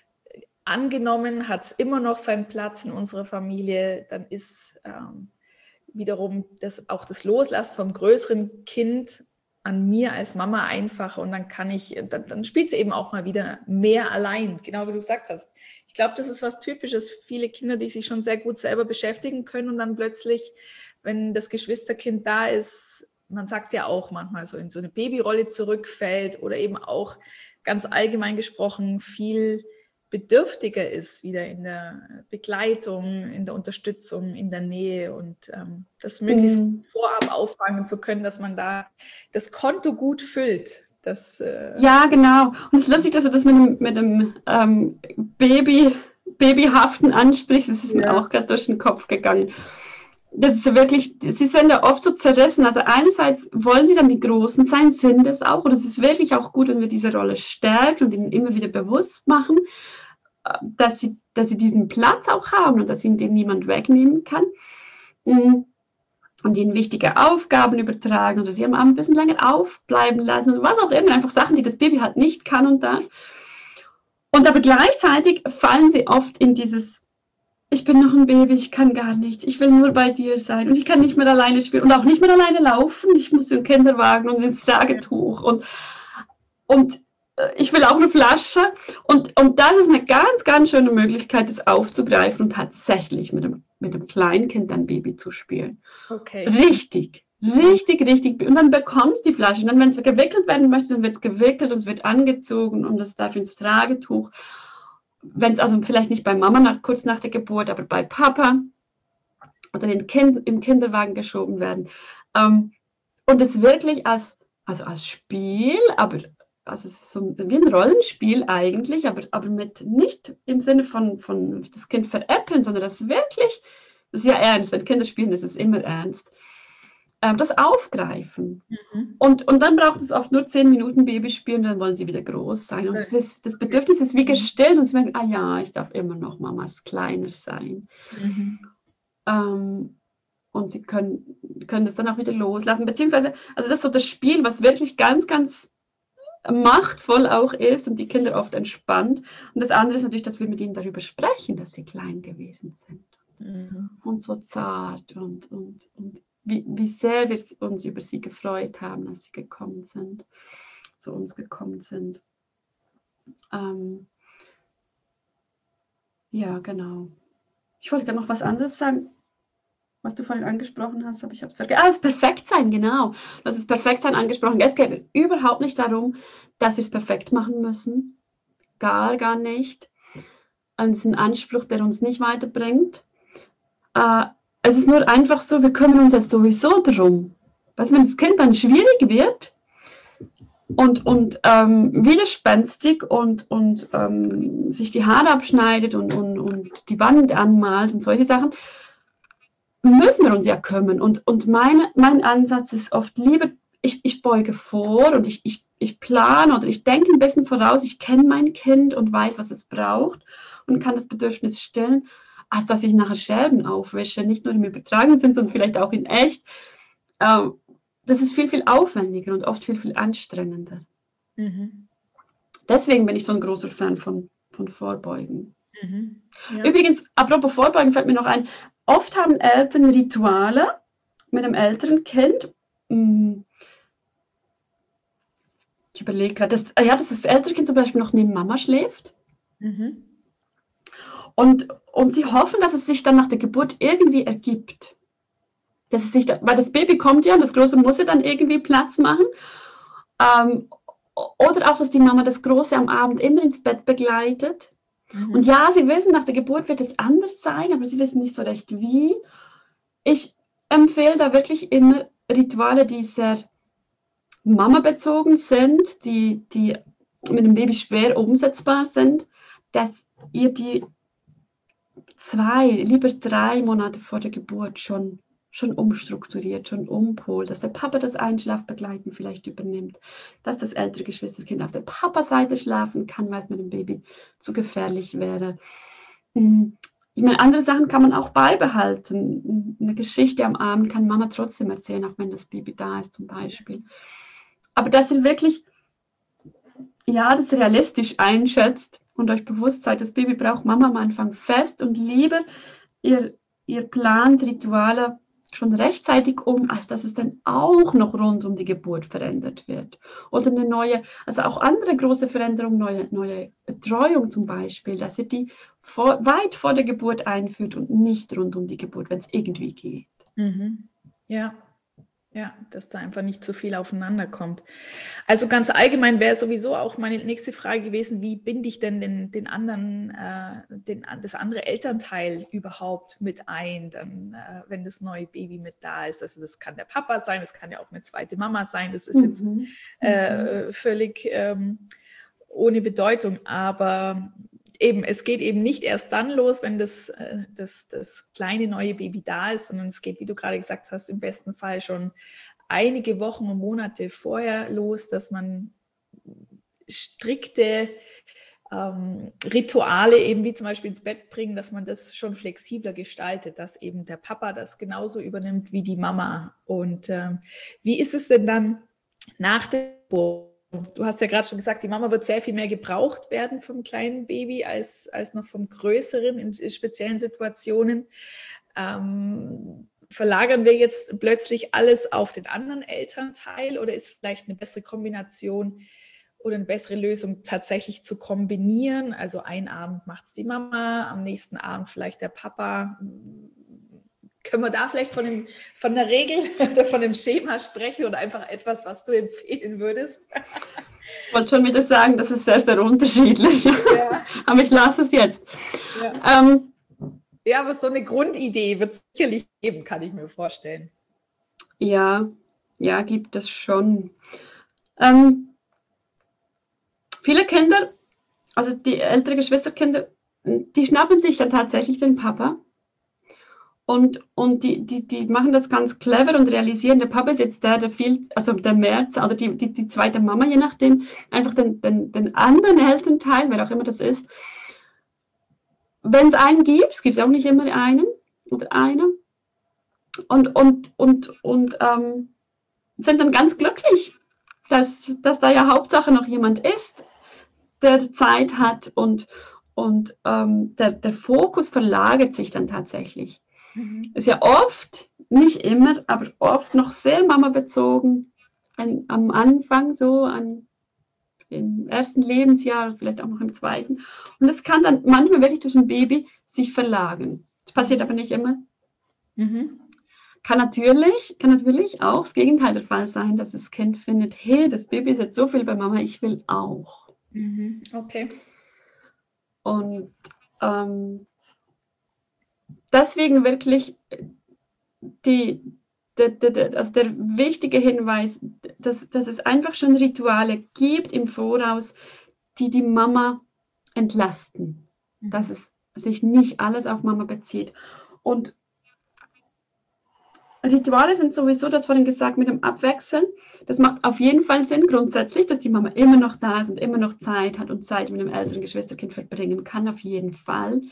angenommen, hat es immer noch seinen Platz in unserer Familie, dann ist ähm, wiederum das, auch das Loslassen vom größeren Kind an mir als Mama einfacher und dann kann ich, dann, dann spielt sie eben auch mal wieder mehr allein, genau wie du gesagt hast. Ich glaube, das ist was Typisches. Viele Kinder, die sich schon sehr gut selber beschäftigen können und dann plötzlich, wenn das Geschwisterkind da ist, man sagt ja auch manchmal so in so eine Babyrolle zurückfällt oder eben auch ganz allgemein gesprochen viel bedürftiger ist wieder in der Begleitung, in der Unterstützung, in der Nähe und ähm, das möglichst mhm. vorab auffangen zu können, dass man da das Konto gut füllt. Das, äh ja, genau. Und es ist lustig, dass du das mit dem, mit dem ähm, Baby, Babyhaften ansprichst. Das ist ja. mir auch gerade durch den Kopf gegangen. Das ist ja wirklich, sie sind ja oft so zerrissen. Also einerseits wollen sie dann die Großen sein, sind es auch. Und es ist wirklich auch gut, wenn wir diese Rolle stärken und ihnen immer wieder bewusst machen, dass sie, dass sie diesen Platz auch haben und dass ihnen den niemand wegnehmen kann. Und ihnen wichtige Aufgaben übertragen und sie haben ein bisschen länger aufbleiben lassen und was auch immer. Einfach Sachen, die das Baby halt nicht kann und darf. Und aber gleichzeitig fallen sie oft in dieses ich bin noch ein Baby, ich kann gar nicht, ich will nur bei dir sein und ich kann nicht mehr alleine spielen und auch nicht mehr alleine laufen, ich muss in den Kinderwagen und ins Tragetuch und, und ich will auch eine Flasche und, und das ist eine ganz, ganz schöne Möglichkeit, das aufzugreifen und tatsächlich mit dem, mit dem Kleinkind ein Baby zu spielen. Okay. Richtig, richtig, richtig. Und dann bekommst du die Flasche und dann, wenn es gewickelt werden möchte, dann wird es gewickelt und es wird angezogen und es darf ins Tragetuch. Wenn es also vielleicht nicht bei Mama nach, kurz nach der Geburt, aber bei Papa oder den kind, im Kinderwagen geschoben werden. Ähm, und es wirklich als, also als Spiel, aber also es ist so ein, wie ein Rollenspiel eigentlich, aber, aber mit nicht im Sinne von, von das Kind veräppeln, sondern das wirklich, das ist ja ernst, wenn Kinder spielen, das ist immer ernst, ähm, das aufgreifen. Mhm. Und, und dann braucht es oft nur zehn Minuten Babyspielen, dann wollen sie wieder groß sein. Und das, ist, das Bedürfnis ist wie gestillt und sie merken, ah ja, ich darf immer noch Mamas kleiner sein. Mhm. Ähm, und sie können, können das dann auch wieder loslassen. Beziehungsweise, also das ist so das Spiel, was wirklich ganz, ganz machtvoll auch ist und die Kinder oft entspannt. Und das andere ist natürlich, dass wir mit ihnen darüber sprechen, dass sie klein gewesen sind. Mhm. Und so zart und, und, und wie, wie sehr wir uns über sie gefreut haben, als sie gekommen sind, zu uns gekommen sind. Ähm, ja, genau. Ich wollte gerne noch was anderes sagen, was du vorhin angesprochen hast, aber ich habe es vergessen. Ah, das Perfektsein, genau. Das ist Perfektsein angesprochen. Es geht überhaupt nicht darum, dass wir es perfekt machen müssen. Gar, gar nicht. Es ist ein Anspruch, der uns nicht weiterbringt. Äh, es ist nur einfach so, wir kümmern uns ja sowieso drum. Weißt, wenn das Kind dann schwierig wird und, und ähm, widerspenstig und, und ähm, sich die Haare abschneidet und, und, und die Wand anmalt und solche Sachen, müssen wir uns ja kümmern. Und, und meine, mein Ansatz ist oft lieber, ich, ich beuge vor und ich, ich, ich plane oder ich denke ein bisschen voraus, ich kenne mein Kind und weiß, was es braucht und kann das Bedürfnis stillen, als dass ich nachher Scherben aufwische, nicht nur im übertragenen Sinn, sondern vielleicht auch in echt. Ähm, das ist viel, viel aufwendiger und oft viel, viel anstrengender. Mhm. Deswegen bin ich so ein großer Fan von, von Vorbeugen. Mhm. Ja. Übrigens, apropos Vorbeugen, fällt mir noch ein, oft haben Eltern Rituale mit einem älteren Kind. Ich überlege gerade, dass, ja, dass das ältere Kind zum Beispiel noch neben Mama schläft. Mhm. Und, und sie hoffen, dass es sich dann nach der Geburt irgendwie ergibt. Dass es sich da, weil das Baby kommt ja und das Große muss ja dann irgendwie Platz machen. Ähm, oder auch, dass die Mama das Große am Abend immer ins Bett begleitet. Mhm. Und ja, sie wissen, nach der Geburt wird es anders sein, aber sie wissen nicht so recht wie. Ich empfehle da wirklich immer Rituale, die sehr Mama-bezogen sind, die, die mit dem Baby schwer umsetzbar sind, dass ihr die zwei, lieber drei Monate vor der Geburt schon, schon umstrukturiert, schon umpolt, dass der Papa das Einschlafbegleiten vielleicht übernimmt, dass das ältere Geschwisterkind auf der Papa-Seite schlafen kann, weil es mit dem Baby zu gefährlich wäre. Ich meine, andere Sachen kann man auch beibehalten. Eine Geschichte am Abend kann Mama trotzdem erzählen, auch wenn das Baby da ist zum Beispiel. Aber dass ihr wirklich, ja, das realistisch einschätzt und euch bewusst seid, das Baby braucht Mama am Anfang fest und lieber ihr, ihr plant Rituale schon rechtzeitig um, als dass es dann auch noch rund um die Geburt verändert wird. Oder eine neue, also auch andere große Veränderungen, neue, neue Betreuung zum Beispiel, dass ihr die vor, weit vor der Geburt einführt und nicht rund um die Geburt, wenn es irgendwie geht. Mhm. Ja. Ja, dass da einfach nicht zu viel aufeinander kommt. Also ganz allgemein wäre sowieso auch meine nächste Frage gewesen, wie binde ich denn den, den anderen, äh, den, das andere Elternteil überhaupt mit ein, dann, äh, wenn das neue Baby mit da ist. Also das kann der Papa sein, das kann ja auch eine zweite Mama sein, das ist Mhm. jetzt äh, völlig ähm, ohne Bedeutung, aber eben, es geht eben nicht erst dann los, wenn das, äh, das, das kleine neue Baby da ist, sondern es geht, wie du gerade gesagt hast, im besten Fall schon einige Wochen und Monate vorher los, dass man strikte ähm, Rituale eben wie zum Beispiel ins Bett bringen, dass man das schon flexibler gestaltet, dass eben der Papa das genauso übernimmt wie die Mama. Und ähm, wie ist es denn dann nach der Geburt? Du hast ja gerade schon gesagt, die Mama wird sehr viel mehr gebraucht werden vom kleinen Baby als, als noch vom größeren in speziellen Situationen. Ähm, verlagern wir jetzt plötzlich alles auf den anderen Elternteil oder ist vielleicht eine bessere Kombination oder eine bessere Lösung tatsächlich zu kombinieren? Also einen Abend macht es die Mama, am nächsten Abend vielleicht der Papa. Können wir da vielleicht von, dem, von der Regel oder von dem Schema sprechen oder einfach etwas, was du empfehlen würdest? Ich wollte schon wieder sagen, das ist sehr, sehr unterschiedlich. Ja. Aber ich lasse es jetzt. Ja. Ähm, ja, aber so eine Grundidee wird es sicherlich geben, kann ich mir vorstellen. Ja, ja, gibt es schon. Ähm, viele Kinder, also die ältere Geschwisterkinder, die schnappen sich dann tatsächlich den Papa und, und die, die, die machen das ganz clever und realisieren, der Papa ist jetzt der, der viel, also der mehr, oder die, die, die zweite Mama, je nachdem, einfach den, den, den anderen Elternteil, wer auch immer das ist. Wenn es einen gibt, es gibt auch nicht immer einen oder eine, und, und, und, und ähm, sind dann ganz glücklich, dass, dass da ja Hauptsache noch jemand ist, der Zeit hat und, und ähm, der, der Fokus verlagert sich dann tatsächlich. Mhm. Ist ja oft, nicht immer, aber oft noch sehr Mama-bezogen, an, am Anfang so, an, im ersten Lebensjahr, vielleicht auch noch im zweiten. Und das kann dann manchmal wirklich durch ein Baby sich verlagern. Das passiert aber nicht immer. Mhm. Kann natürlich, kann natürlich auch das Gegenteil der Fall sein, dass das Kind findet, hey, das Baby ist jetzt so viel bei Mama, ich will auch. Mhm. Okay. Und ähm, deswegen wirklich die, der, der, also der wichtige Hinweis, dass, dass es einfach schon Rituale gibt im Voraus, die die Mama entlasten. Mhm. Dass es sich nicht alles auf Mama bezieht. Und Rituale sind sowieso, das vorhin gesagt, mit dem Abwechseln. Das macht auf jeden Fall Sinn grundsätzlich, dass die Mama immer noch da ist und immer noch Zeit hat und Zeit mit dem älteren Geschwisterkind verbringen kann, auf jeden Fall.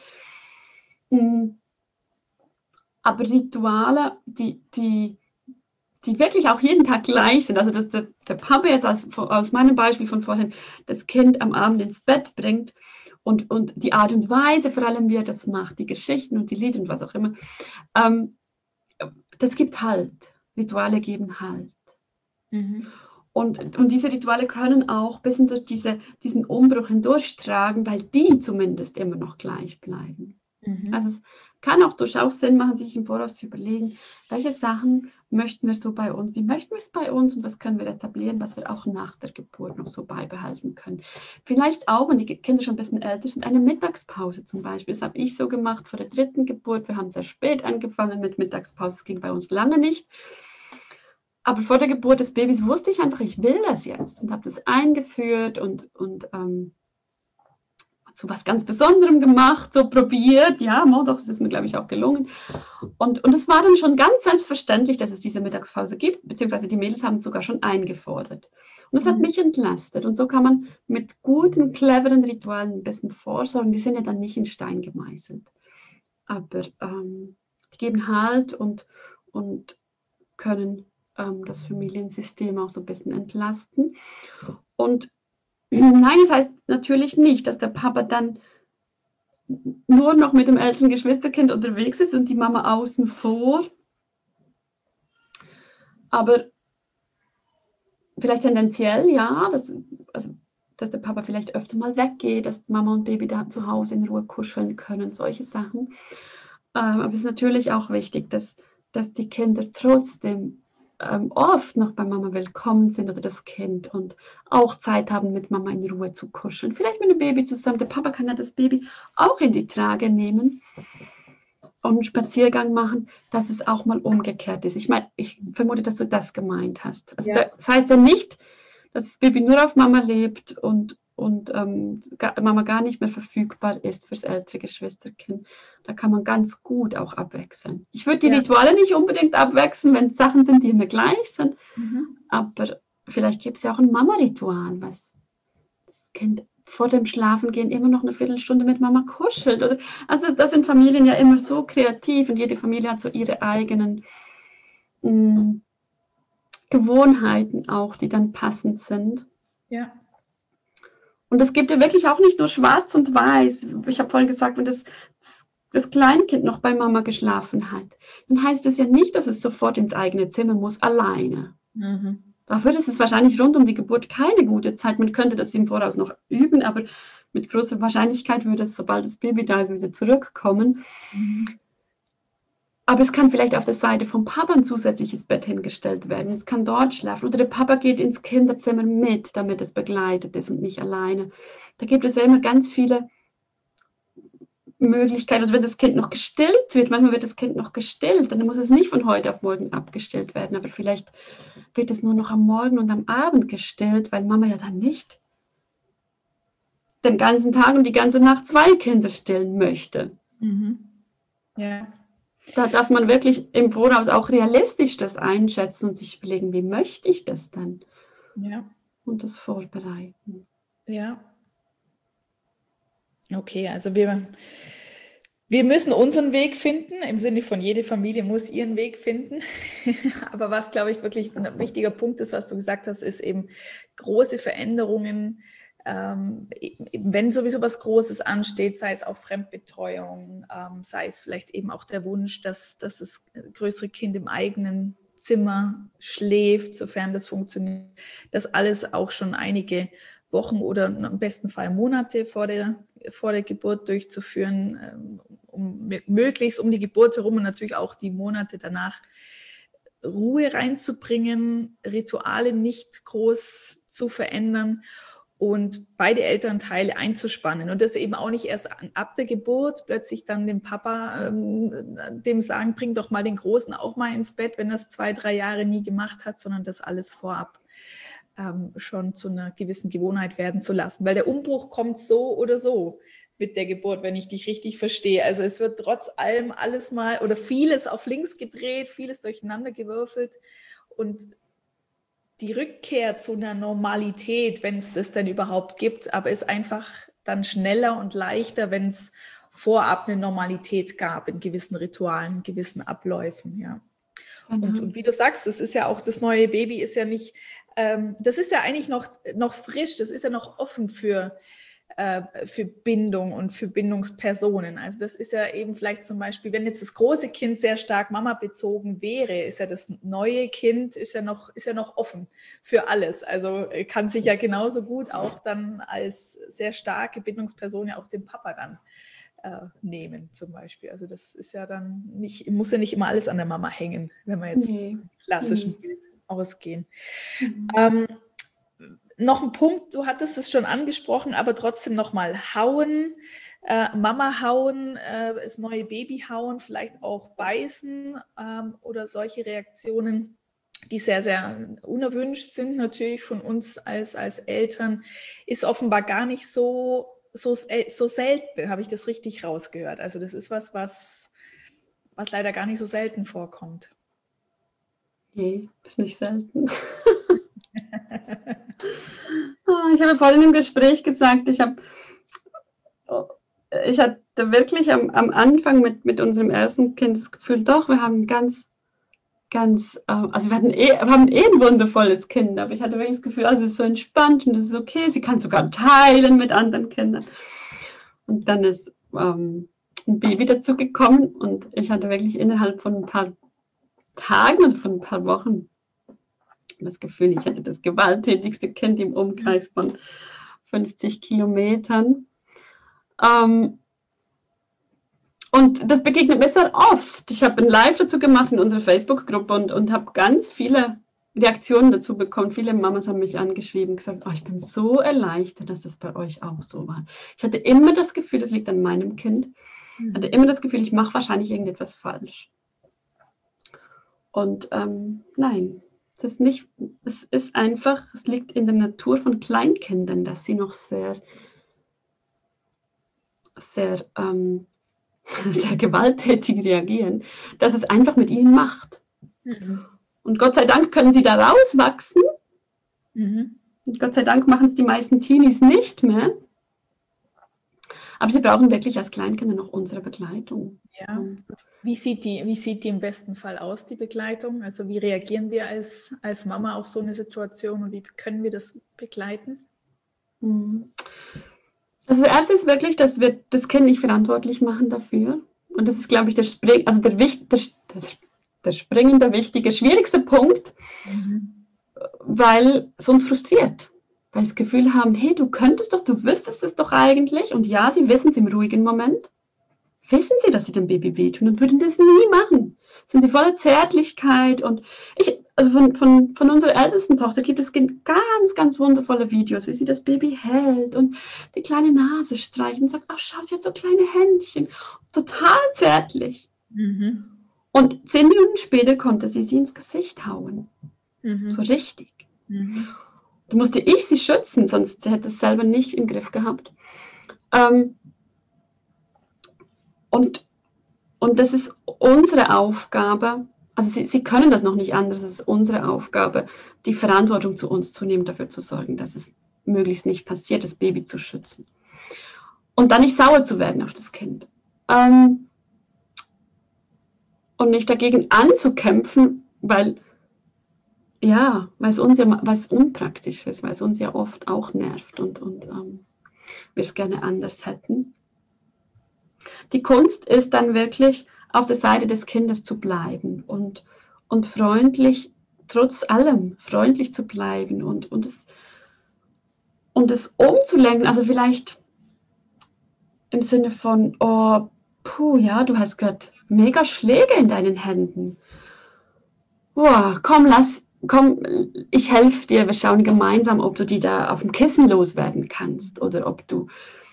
Aber Rituale, die, die, die wirklich auch jeden Tag gleich sind, also dass der, der Papa jetzt aus, aus meinem Beispiel von vorhin das Kind am Abend ins Bett bringt und, und die Art und Weise, vor allem wie er das macht, die Geschichten und die Lieder und was auch immer, ähm, das gibt Halt. Rituale geben Halt. Mhm. Und, und diese Rituale können auch bis durch diese, diesen Umbruch hindurchtragen, weil die zumindest immer noch gleich bleiben. Mhm. Also es kann auch durchaus Sinn machen, sich im Voraus zu überlegen, welche Sachen möchten wir so bei uns, wie möchten wir es bei uns und was können wir etablieren, was wir auch nach der Geburt noch so beibehalten können. Vielleicht auch, wenn die Kinder schon ein bisschen älter sind, eine Mittagspause zum Beispiel. Das habe ich so gemacht vor der dritten Geburt. Wir haben sehr spät angefangen mit Mittagspause, das ging bei uns lange nicht. Aber vor der Geburt des Babys wusste ich einfach, ich will das jetzt und habe das eingeführt und, und ähm, zu was ganz Besonderem gemacht, so probiert. Ja, doch, das ist mir, glaube ich, auch gelungen. Und, und es war dann schon ganz selbstverständlich, dass es diese Mittagspause gibt, beziehungsweise die Mädels haben es sogar schon eingefordert. Und das mhm. hat mich entlastet. Und so kann man mit guten, cleveren Ritualen ein bisschen vorsorgen. Die sind ja dann nicht in Stein gemeißelt. Aber ähm, die geben Halt und, und können ähm, das Familiensystem auch so ein bisschen entlasten. Und nein, das heißt natürlich nicht, dass der Papa dann nur noch mit dem älteren Geschwisterkind unterwegs ist und die Mama außen vor. Aber vielleicht tendenziell, ja, dass, also, dass der Papa vielleicht öfter mal weggeht, dass Mama und Baby da zu Hause in Ruhe kuscheln können, solche Sachen. Ähm, aber es ist natürlich auch wichtig, dass, dass die Kinder trotzdem ähm, oft noch bei Mama willkommen sind oder das Kind und auch Zeit haben, mit Mama in Ruhe zu kuscheln. Vielleicht mit dem Baby zusammen. Der Papa kann ja das Baby auch in die Trage nehmen und einen Spaziergang machen, dass es auch mal umgekehrt ist. Ich meine, ich vermute, dass du das gemeint hast. Also ja. Das heißt ja nicht, dass das Baby nur auf Mama lebt und, und ähm, Mama gar nicht mehr verfügbar ist fürs ältere Geschwisterkind. Da kann man ganz gut auch abwechseln. Ich würde die ja. Rituale nicht unbedingt abwechseln, wenn es Sachen sind, die immer gleich sind. Mhm. Aber vielleicht gibt es ja auch ein Mama-Ritual, was das Kind vor dem Schlafengehen immer noch eine Viertelstunde mit Mama kuschelt. Also das, das sind Familien ja immer so kreativ und jede Familie hat so ihre eigenen mh, Gewohnheiten auch, die dann passend sind. Ja. Und es gibt ja wirklich auch nicht nur schwarz und weiß. Ich habe vorhin gesagt, wenn das, das, das Kleinkind noch bei Mama geschlafen hat, dann heißt es ja nicht, dass es sofort ins eigene Zimmer muss, alleine. Mhm. Dafür ist es wahrscheinlich rund um die Geburt keine gute Zeit. Man könnte das im Voraus noch üben, aber mit großer Wahrscheinlichkeit würde es, sobald das Baby da ist, wieder zurückkommen. Mhm. Aber es kann vielleicht auf der Seite vom Papa ein zusätzliches Bett hingestellt werden. Es kann dort schlafen. Oder der Papa geht ins Kinderzimmer mit, damit es begleitet ist und nicht alleine. Da gibt es ja immer ganz viele Möglichkeiten. Und wenn das Kind noch gestillt wird, manchmal wird das Kind noch gestillt, dann muss es nicht von heute auf morgen abgestillt werden. Aber vielleicht wird es nur noch am Morgen und am Abend gestillt, weil Mama ja dann nicht den ganzen Tag und die ganze Nacht zwei Kinder stillen möchte. Mhm. Ja. Da darf man wirklich im Voraus auch realistisch das einschätzen und sich überlegen, wie möchte ich das denn? Ja. Und das vorbereiten. Ja. Okay, also wir, wir müssen unseren Weg finden, im Sinne von jede Familie muss ihren Weg finden. Aber was, glaube ich, wirklich ein wichtiger Punkt ist, was du gesagt hast, ist eben große Veränderungen. Ähm, wenn sowieso was Großes ansteht, sei es auch Fremdbetreuung, ähm, sei es vielleicht eben auch der Wunsch, dass, dass das größere Kind im eigenen Zimmer schläft, sofern das funktioniert, das alles auch schon einige Wochen oder im besten Fall Monate vor der, vor der Geburt durchzuführen, um möglichst um die Geburt herum und natürlich auch die Monate danach Ruhe reinzubringen, Rituale nicht groß zu verändern und beide Elternteile einzuspannen und das eben auch nicht erst ab der Geburt plötzlich dann dem Papa ähm, dem sagen, bring doch mal den Großen auch mal ins Bett, wenn er es zwei, drei Jahre nie gemacht hat, sondern das alles vorab ähm, schon zu einer gewissen Gewohnheit werden zu lassen, weil der Umbruch kommt so oder so mit der Geburt, wenn ich dich richtig verstehe. Also es wird trotz allem alles mal oder vieles auf links gedreht, vieles durcheinander gewürfelt und die Rückkehr zu einer Normalität, wenn es das denn überhaupt gibt, aber ist einfach dann schneller und leichter, wenn es vorab eine Normalität gab in gewissen Ritualen, in gewissen Abläufen, ja. Mhm. Und, und wie du sagst, das ist ja auch, das neue Baby ist ja nicht, ähm, das ist ja eigentlich noch, noch frisch, das ist ja noch offen für, äh, für Bindung und für Bindungspersonen. Also das ist ja eben vielleicht zum Beispiel, wenn jetzt das große Kind sehr stark Mama-bezogen wäre, ist ja das neue Kind ist ja noch, ist ja noch offen für alles. Also kann sich ja genauso gut auch dann als sehr starke Bindungsperson ja auch den Papa dann äh, nehmen zum Beispiel. Also das ist ja dann nicht, muss ja nicht immer alles an der Mama hängen, wenn wir jetzt nee. im klassischen nee. Bild ausgehen. Mhm. Ähm, noch ein Punkt, du hattest es schon angesprochen, aber trotzdem nochmal hauen, äh, Mama hauen, äh, das neue Baby hauen, vielleicht auch beißen ähm, oder solche Reaktionen, die sehr, sehr unerwünscht sind natürlich von uns als, als Eltern, ist offenbar gar nicht so, so, so selten, habe ich das richtig rausgehört. Also das ist was, was, was leider gar nicht so selten vorkommt. Nee, ist nicht selten. Ich habe vorhin im Gespräch gesagt, ich habe ich hatte wirklich am, am Anfang mit, mit unserem ersten Kind das Gefühl, doch, wir haben ganz, ganz, also wir, hatten eh, wir haben eh ein wundervolles Kind, aber ich hatte wirklich das Gefühl, also es ist so entspannt und es ist okay, sie kann sogar teilen mit anderen Kindern. Und dann ist ähm, ein Baby dazu gekommen und ich hatte wirklich innerhalb von ein paar Tagen und von ein paar Wochen das Gefühl, ich hätte das gewalttätigste Kind im Umkreis von fünfzig Kilometern. Ähm, und das begegnet mir sehr oft. Ich habe ein Live dazu gemacht in unserer Facebook-Gruppe und, und habe ganz viele Reaktionen dazu bekommen. Viele Mamas haben mich angeschrieben und gesagt, oh, ich bin so erleichtert, dass das bei euch auch so war. Ich hatte immer das Gefühl, das liegt an meinem Kind. Ich hatte immer das Gefühl, ich mache wahrscheinlich irgendetwas falsch. Und ähm, nein, das ist nicht, es ist einfach, es liegt in der Natur von Kleinkindern, dass sie noch sehr, sehr, ähm, sehr gewalttätig reagieren, dass es einfach mit ihnen macht. Mhm. Und Gott sei Dank können sie da rauswachsen. Mhm. Und Gott sei Dank machen es die meisten Teenies nicht mehr. Aber sie brauchen wirklich als Kleinkinder noch unsere Begleitung. Ja. Wie sieht die, wie sieht die im besten Fall aus, die Begleitung? Also wie reagieren wir als, als Mama auf so eine Situation und wie können wir das begleiten? Also das Erste ist wirklich, dass wir das Kind nicht verantwortlich machen dafür. Und das ist, glaube ich, der, Spring, also der, der, der, der springende, wichtige, schwierigste Punkt, mhm. weil es uns frustriert. Weil sie das Gefühl haben, hey, du könntest doch, du wüsstest es doch eigentlich. Und ja, sie wissen es im ruhigen Moment. Wissen sie, dass sie dem Baby wehtun und würden das nie machen. Sind sie voller Zärtlichkeit. Und ich, also von, von, von unserer ältesten Tochter gibt es ganz, ganz wundervolle Videos, wie sie das Baby hält und die kleine Nase streicht und sagt, ach schau, sie hat so kleine Händchen. Total zärtlich. Mhm. Und zehn Minuten später konnte sie sie ins Gesicht hauen. Mhm. So richtig. Mhm. da musste ich sie schützen, sonst hätte es selber nicht im Griff gehabt. Ähm, und, und das ist unsere Aufgabe, also sie, sie können das noch nicht anders, es ist unsere Aufgabe, die Verantwortung zu uns zu nehmen, dafür zu sorgen, dass es möglichst nicht passiert, das Baby zu schützen. Und dann nicht sauer zu werden auf das Kind. Ähm, und nicht dagegen anzukämpfen, weil, ja, weil es uns ja, weil es unpraktisch ist, weil es uns ja oft auch nervt und, und ähm, wir es gerne anders hätten. Die Kunst ist dann wirklich, auf der Seite des Kindes zu bleiben und, und freundlich, trotz allem, freundlich zu bleiben und, und, es, und es umzulenken, also vielleicht im Sinne von, oh, puh, ja, du hast gerade mega Schläge in deinen Händen. Boah, komm, lass, komm, ich helfe dir, wir schauen gemeinsam, ob du die da auf dem Kissen loswerden kannst oder ob du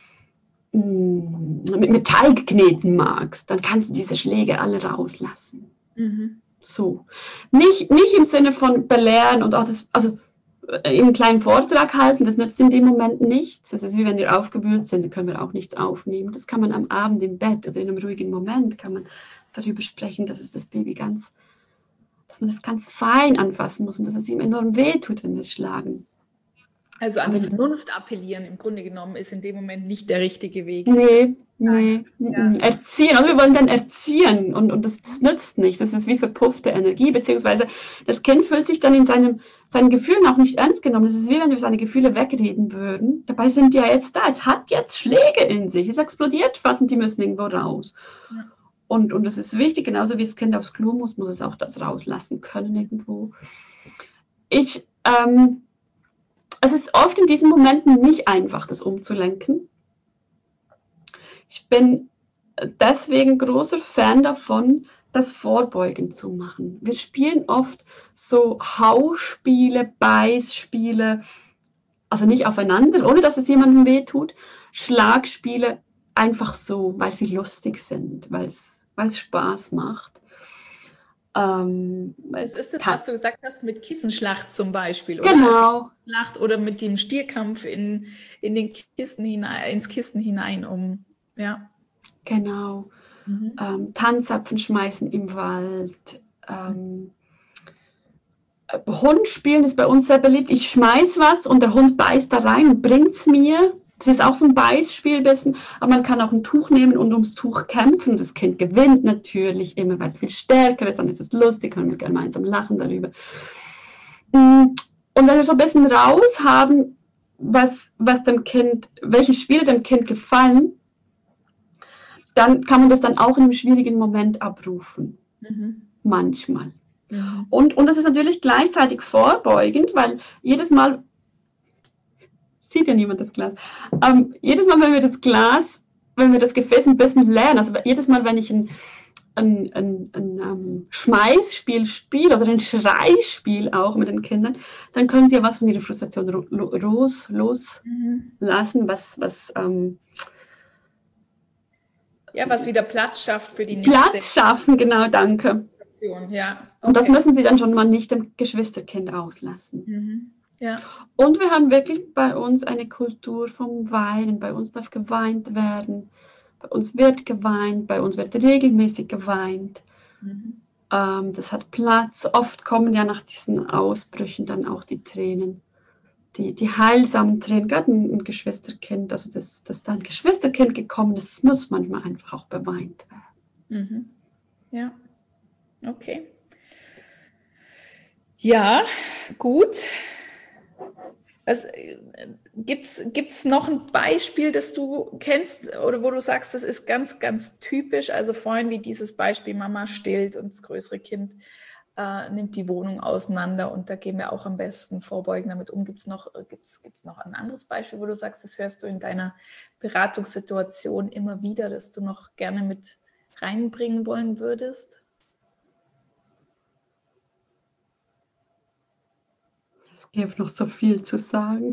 mh, mit, mit Teig kneten magst, dann kannst du diese Schläge alle rauslassen. Mhm. So. Nicht, nicht im Sinne von belehren und auch das, also einen kleinen Vortrag halten, das nützt in dem Moment nichts. Das ist wie wenn wir aufgewühlt sind, dann können wir auch nichts aufnehmen. Das kann man am Abend im Bett oder in einem ruhigen Moment, kann man darüber sprechen, dass es das Baby ganz, dass man das ganz fein anfassen muss und dass es ihm enorm wehtut, wenn wir es schlagen. Also an die Vernunft appellieren, im Grunde genommen, ist in dem Moment nicht der richtige Weg. Nee, nee. Ja. Erziehen, also wir wollen dann erziehen und, und das, das nützt nicht. Das ist wie verpuffte Energie, beziehungsweise das Kind fühlt sich dann in seinem, seinen Gefühlen auch nicht ernst genommen. Es ist wie wenn wir seine Gefühle wegreden würden. Dabei sind die ja jetzt da. Es hat jetzt Schläge in sich. Es explodiert fast und die müssen irgendwo raus. Ja. Und, und das ist wichtig, genauso wie das Kind aufs Klo muss, muss es auch das rauslassen können irgendwo. Ich, ähm, es ist oft in diesen Momenten nicht einfach, das umzulenken. Ich bin deswegen großer Fan davon, das vorbeugend zu machen. Wir spielen oft so Hauspiele, Beißspiele, also nicht aufeinander, ohne dass es jemandem wehtut. Schlagspiele einfach so, weil sie lustig sind, weil es, weil es Spaß macht. Ähm, es ist das, was du gesagt hast, mit Kissenschlacht zum Beispiel. Oder? Genau. Schlacht oder mit dem Stierkampf in, in den Kissen hinein, ins Kissen hinein, um, ja. Genau. Mhm. Ähm, Tanzapfen schmeißen im Wald. Ähm, Hund spielen ist bei uns sehr beliebt. Ich schmeiß was und der Hund beißt da rein und bringt es mir. Das ist auch so ein Beißspiel ein bisschen, aber man kann auch ein Tuch nehmen und ums Tuch kämpfen. Das Kind gewinnt natürlich immer, weil es viel stärker ist, dann ist es lustig, können wir gemeinsam lachen darüber. Und wenn wir so ein bisschen raus haben, was, was dem Kind, welche Spiele dem Kind gefallen, dann kann man das dann auch in einem schwierigen Moment abrufen. Mhm. Manchmal. Mhm. Und, und das ist natürlich gleichzeitig vorbeugend, weil jedes Mal, sieht ja niemand das Glas. Ähm, jedes Mal, wenn wir das Glas, wenn wir das Gefäß ein bisschen leeren, also jedes Mal, wenn ich ein, ein, ein, ein um, Schmeißspiel spiele oder ein Schreispiel auch mit den Kindern, dann können sie ja was von ihrer Frustration los, loslassen, mhm. was, was ähm, ja, was wieder Platz schafft für die nächste. Platz schaffen, genau, danke. Ja, okay. Und das müssen sie dann schon mal nicht dem Geschwisterkind auslassen. Mhm. Ja. Und wir haben wirklich bei uns eine Kultur vom Weinen. Bei uns darf geweint werden. Bei uns wird geweint. Bei uns wird regelmäßig geweint. Mhm. Ähm, das hat Platz. Oft kommen ja nach diesen Ausbrüchen dann auch die Tränen. Die, die heilsamen Tränen. Gerade ein, ein Geschwisterkind, also dass das da ein Geschwisterkind gekommen ist, das muss manchmal einfach auch beweint werden. Mhm. Ja. Okay. Ja, gut. Gibt es noch ein Beispiel, das du kennst oder wo du sagst, das ist ganz, ganz typisch? Also vorhin wie dieses Beispiel, Mama stillt und das größere Kind äh, nimmt die Wohnung auseinander und da gehen wir auch am besten vorbeugend damit um. Gibt es noch, gibt's, gibt's noch ein anderes Beispiel, wo du sagst, das hörst du in deiner Beratungssituation immer wieder, das du noch gerne mit reinbringen wollen würdest? Es gibt noch so viel zu sagen.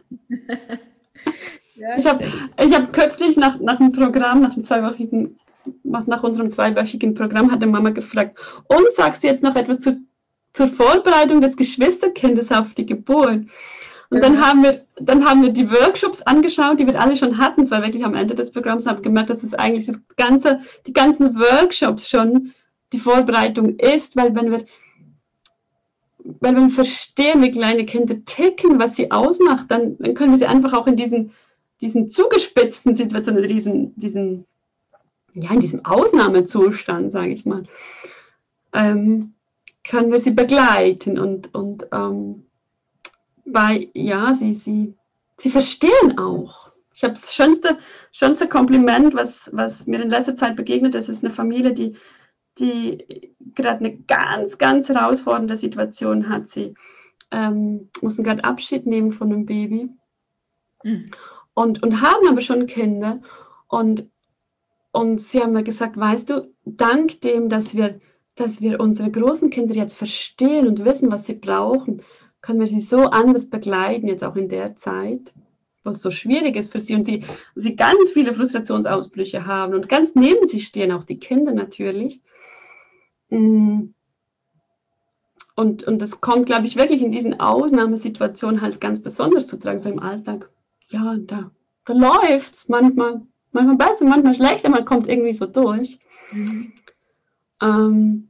ja, ich habe ich hab kürzlich nach, nach einem Programm, nach, einem zweiwöchigen, nach unserem zweiwöchigen Programm, hat die Mama gefragt, und sagst du jetzt noch etwas zu, zur Vorbereitung des Geschwisterkindes auf die Geburt? Und Und dann haben wir, dann haben wir die Workshops angeschaut, die wir alle schon hatten. Es war wirklich am Ende des Programms, haben gemerkt, dass es eigentlich das ganze, die ganzen Workshops schon die Vorbereitung ist, weil wenn wir, weil wir verstehen, wie kleine Kinder ticken, was sie ausmacht, dann, dann können wir sie einfach auch in diesen, diesen zugespitzten Situationen, diesen, diesen, ja, in diesem Ausnahmezustand, sage ich mal, ähm, können wir sie begleiten und, und ähm, bei, ja, sie, sie, sie verstehen auch. Ich habe das schönste, schönste Kompliment, was, was mir in letzter Zeit begegnet ist, ist eine Familie, die, die gerade eine ganz, ganz herausfordernde Situation hat. Sie ähm, mussten gerade Abschied nehmen von einem Baby mhm. und, und haben aber schon Kinder. Und, und sie haben mir gesagt, weißt du, dank dem, dass wir, dass wir unsere großen Kinder jetzt verstehen und wissen, was sie brauchen, können wir sie so anders begleiten, jetzt auch in der Zeit, wo es so schwierig ist für sie und sie, sie ganz viele Frustrationsausbrüche haben und ganz neben sie stehen auch die Kinder natürlich. Und, und das kommt, glaube ich, wirklich in diesen Ausnahmesituationen halt ganz besonders zu tragen, so im Alltag. Ja, da, da läuft es manchmal, manchmal besser, manchmal schlechter, man kommt irgendwie so durch. Mhm. Ähm,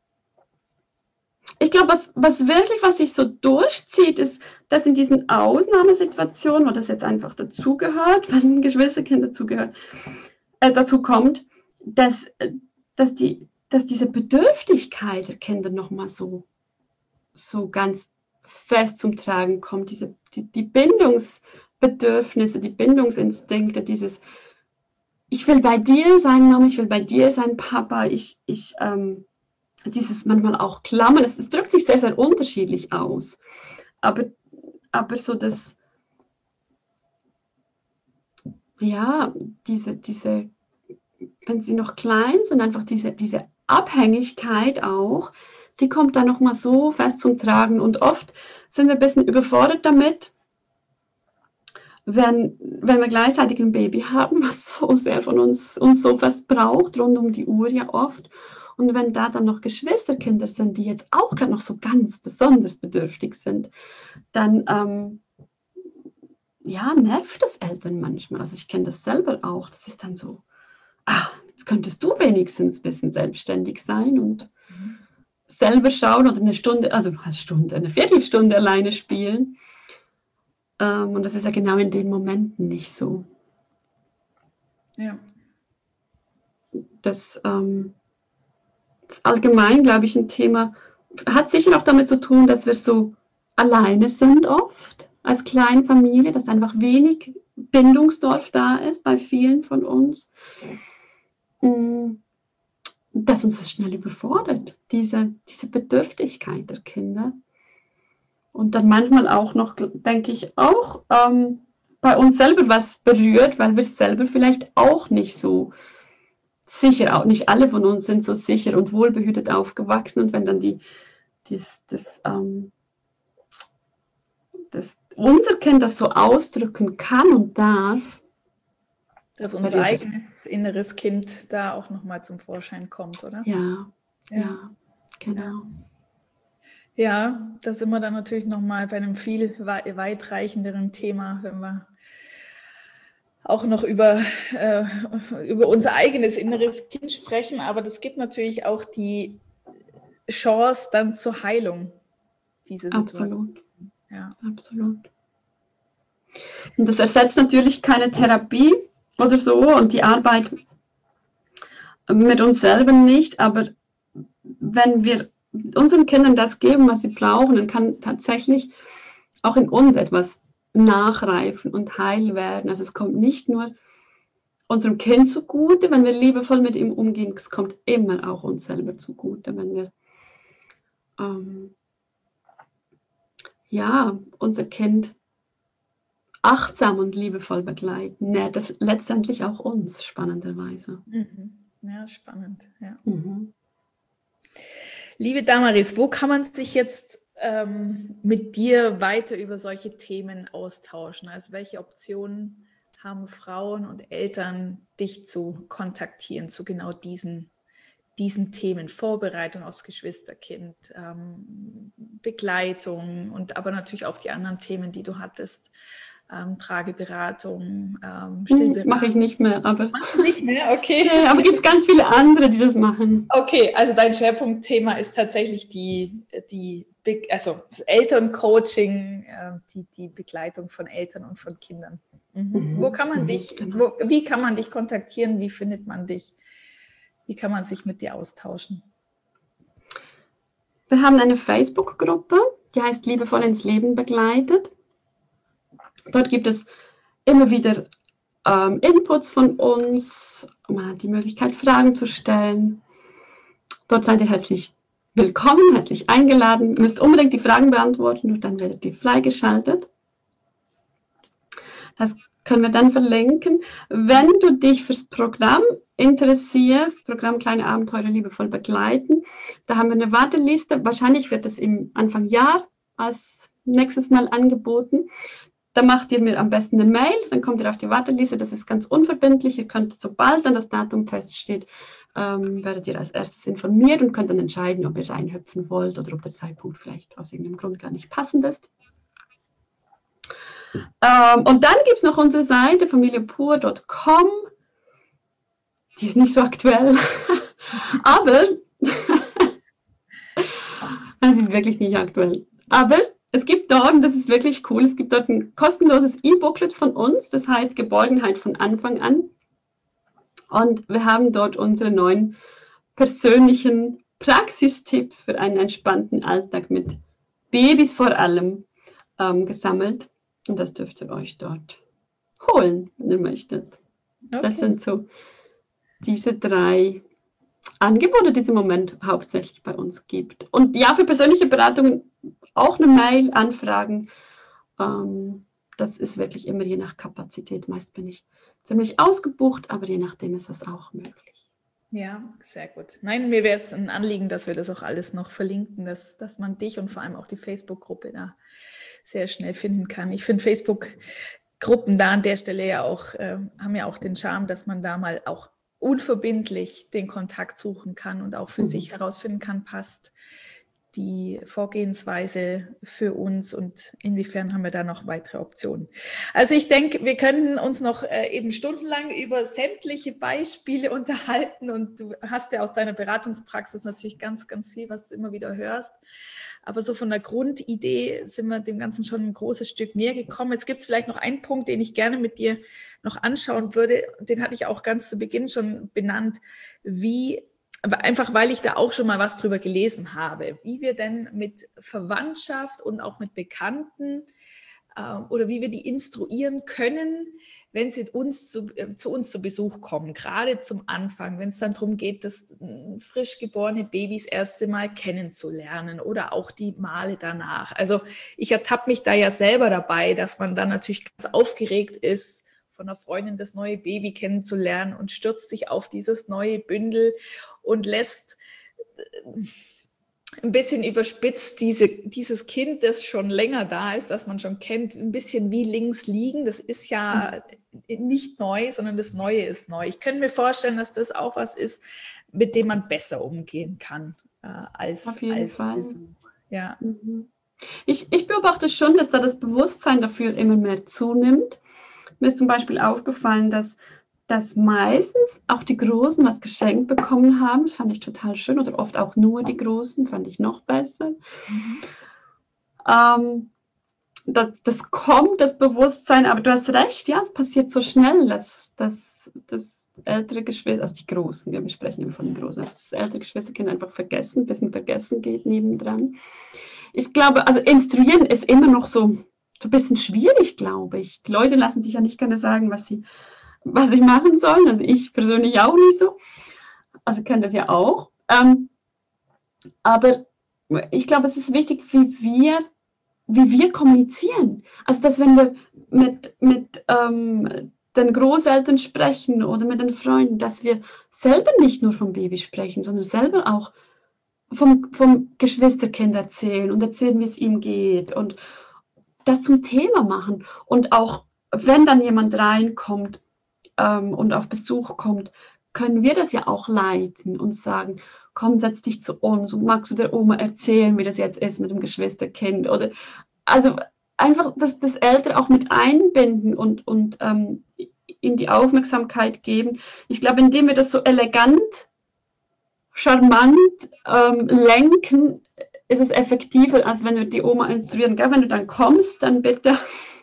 Ich glaube, was, was wirklich, was sich so durchzieht, ist, dass in diesen Ausnahmesituationen, wo das jetzt einfach dazugehört, weil ein Geschwisterkind dazugehört, äh, dazu kommt, dass, dass, die, dass diese Bedürftigkeit der Kinder nochmal so, so ganz fest zum Tragen kommt, diese, die, die Bindungsbedürfnisse, die Bindungsinstinkte, dieses, ich will bei dir sein, Mama, ich will bei dir sein, Papa, ich, ich, ähm, dieses manchmal auch Klammern, es, es drückt sich sehr, sehr unterschiedlich aus. Aber, aber so das, ja, diese, diese, wenn sie noch klein sind, einfach diese, diese Abhängigkeit auch, die kommt da nochmal so fest zum Tragen. Und oft sind wir ein bisschen überfordert damit, wenn, wenn wir gleichzeitig ein Baby haben, was so sehr von uns, uns so fest braucht, rund um die Uhr ja oft. Und wenn da dann noch Geschwisterkinder sind, die jetzt auch gerade noch so ganz besonders bedürftig sind, dann ähm, ja, nervt das Eltern manchmal. Also ich kenne das selber auch. Das ist dann so, ah, jetzt könntest du wenigstens ein bisschen selbstständig sein und mhm. selber schauen oder eine Stunde, also eine Stunde, eine Viertelstunde alleine spielen. Ähm, und das ist ja genau in den Momenten nicht so. Ja. Das ähm, allgemein, glaube ich, ein Thema, hat sicher auch damit zu tun, dass wir so alleine sind oft als kleine Familie, dass einfach wenig Bindungsdorf da ist bei vielen von uns, dass uns das schnell überfordert, diese, diese Bedürftigkeit der Kinder. Und dann manchmal auch noch, denke ich, auch ähm, bei uns selber was berührt, weil wir selber vielleicht auch nicht so sicher, auch nicht alle von uns sind so sicher und wohlbehütet aufgewachsen und wenn dann die, das, das, ähm, das, unser Kind das so ausdrücken kann und darf, dass unser eigenes inneres Kind da auch nochmal zum Vorschein kommt, oder? Ja, ja, ja genau. Ja, da sind wir dann natürlich nochmal bei einem viel weitreichenderen Thema, wenn wir auch noch über, äh, über unser eigenes inneres Kind sprechen, aber das gibt natürlich auch die Chance dann zur Heilung, diese Situation. Absolut, ja. Absolut. Und das ersetzt natürlich keine Therapie oder so und die Arbeit mit uns selber nicht, aber wenn wir unseren Kindern das geben, was sie brauchen, dann kann tatsächlich auch in uns etwas nachreifen und heil werden. Also es kommt nicht nur unserem Kind zugute, wenn wir liebevoll mit ihm umgehen, es kommt immer auch uns selber zugute, wenn wir ähm, ja, unser Kind achtsam und liebevoll begleiten, nährt das letztendlich auch uns, spannenderweise. Mhm. Ja, spannend, ja. Mhm. Liebe Damaris, wo kann man sich jetzt ähm, mit dir weiter über solche Themen austauschen? Also welche Optionen haben Frauen und Eltern, dich zu kontaktieren zu genau diesen, diesen Themen, Vorbereitung aufs Geschwisterkind, ähm, Begleitung und aber natürlich auch die anderen Themen, die du hattest, ähm, Trageberatung, ähm, Stillberatung. Mache ich nicht mehr, aber... Machst du nicht mehr? Okay. Nee, aber gibt es ganz viele andere, die das machen. Okay, also dein Schwerpunktthema ist tatsächlich die, die also das Elterncoaching, äh, die, die Begleitung von Eltern und von Kindern. Mhm. Mhm. Wo kann man mhm, dich, genau. wo, wie kann man dich kontaktieren? Wie findet man dich? Wie kann man sich mit dir austauschen? Wir haben eine Facebook-Gruppe, die heißt Liebevoll ins Leben begleitet. Dort gibt es immer wieder ähm, Inputs von uns. Man hat die Möglichkeit, Fragen zu stellen. Dort seid ihr herzlich willkommen, herzlich eingeladen. Ihr müsst unbedingt die Fragen beantworten und dann werdet ihr freigeschaltet. Das können wir dann verlinken. Wenn du dich fürs Programm interessierst, Programm Kleine Abenteuer liebevoll begleiten, da haben wir eine Warteliste. Wahrscheinlich wird es im Anfang Jahr als nächstes Mal angeboten. Da macht ihr mir am besten eine Mail, dann kommt ihr auf die Warteliste. Das ist ganz unverbindlich. Ihr könnt, sobald dann das Datum feststeht, ähm, werdet ihr als erstes informiert und könnt dann entscheiden, ob ihr reinhüpfen wollt oder ob der Zeitpunkt vielleicht aus irgendeinem Grund gar nicht passend ist. Ähm, und dann gibt es noch unsere Seite familie pur punkt com. Die ist nicht so aktuell, aber sie ist wirklich nicht aktuell. Aber es gibt dort, und das ist wirklich cool, es gibt dort ein kostenloses E-Booklet von uns, das heißt Geborgenheit von Anfang an. Und wir haben dort unsere neuen persönlichen Praxistipps für einen entspannten Alltag mit Babys vor allem ähm, gesammelt. Und das dürft ihr euch dort holen, wenn ihr möchtet. Okay. Das sind so diese drei Angebote, die es im Moment hauptsächlich bei uns gibt. Und ja, für persönliche Beratungen auch eine Mail anfragen. Ähm, das ist wirklich immer je nach Kapazität. Meist bin ich ziemlich ausgebucht, aber je nachdem ist das auch möglich. Ja, sehr gut. Nein, mir wäre es ein Anliegen, dass wir das auch alles noch verlinken, dass, dass man dich und vor allem auch die Facebook-Gruppe da sehr schnell finden kann. Ich finde Facebook-Gruppen da an der Stelle ja auch, äh, haben ja auch den Charme, dass man da mal auch unverbindlich den Kontakt suchen kann und auch für mhm. sich herausfinden kann, passt die Vorgehensweise für uns und inwiefern haben wir da noch weitere Optionen. Also ich denke, wir können uns noch äh, eben stundenlang über sämtliche Beispiele unterhalten und du hast ja aus deiner Beratungspraxis natürlich ganz, ganz viel, was du immer wieder hörst. Aber so von der Grundidee sind wir dem Ganzen schon ein großes Stück näher gekommen. Jetzt gibt es vielleicht noch einen Punkt, den ich gerne mit dir noch anschauen würde. Den hatte ich auch ganz zu Beginn schon benannt, wie Aber einfach, weil ich da auch schon mal was drüber gelesen habe, wie wir denn mit Verwandtschaft und auch mit Bekannten äh, oder wie wir die instruieren können, wenn sie uns zu, äh, zu uns zu Besuch kommen, gerade zum Anfang, wenn es dann darum geht, das äh, frisch geborene Babys das erste Mal kennenzulernen oder auch die Male danach. Also ich ertappe mich da ja selber dabei, dass man dann natürlich ganz aufgeregt ist, von einer Freundin das neue Baby kennenzulernen und stürzt sich auf dieses neue Bündel und lässt ein bisschen überspitzt diese, dieses Kind, das schon länger da ist, das man schon kennt, ein bisschen wie links liegen. Das ist ja nicht neu, sondern das Neue ist neu. Ich könnte mir vorstellen, dass das auch was ist, mit dem man besser umgehen kann äh, als, Auf jeden als Fall. Besuch. Ja. Mhm. Ich, ich beobachte schon, dass da das Bewusstsein dafür immer mehr zunimmt. Mir ist zum Beispiel aufgefallen, dass, dass meistens auch die Großen was geschenkt bekommen haben. Das fand ich total schön. Oder oft auch nur die Großen, fand ich noch besser. Mhm. Ähm, das, das kommt, das Bewusstsein, aber du hast recht, ja, es passiert so schnell, dass, dass, dass ältere Geschwister, also die Großen, wir sprechen immer von den Großen, dass das ältere Geschwisterkind einfach vergessen, ein bisschen vergessen geht nebendran. Ich glaube, also instruieren ist immer noch so, so ein bisschen schwierig, glaube ich. Die Leute lassen sich ja nicht gerne sagen, was sie, was sie machen sollen. Also ich persönlich auch nicht so. Also können das ja auch. Ähm, aber ich glaube, es ist wichtig, wie wir, wie wir kommunizieren. Also dass wenn wir mit, mit ähm, den Großeltern sprechen oder mit den Freunden, dass wir selber nicht nur vom Baby sprechen, sondern selber auch vom, vom Geschwisterkind erzählen und erzählen, wie es ihm geht und das zum Thema machen. Und auch wenn dann jemand reinkommt ähm, und auf Besuch kommt, können wir das ja auch leiten und sagen, komm, setz dich zu uns und magst du der Oma erzählen, wie das jetzt ist mit dem Geschwisterkind? Oder also einfach das, das Eltern auch mit einbinden und, und ähm, ihm die Aufmerksamkeit geben. Ich glaube, indem wir das so elegant, charmant ähm, lenken, ist es effektiver, als wenn wir die Oma instruieren. Gell? Wenn du dann kommst, dann bitte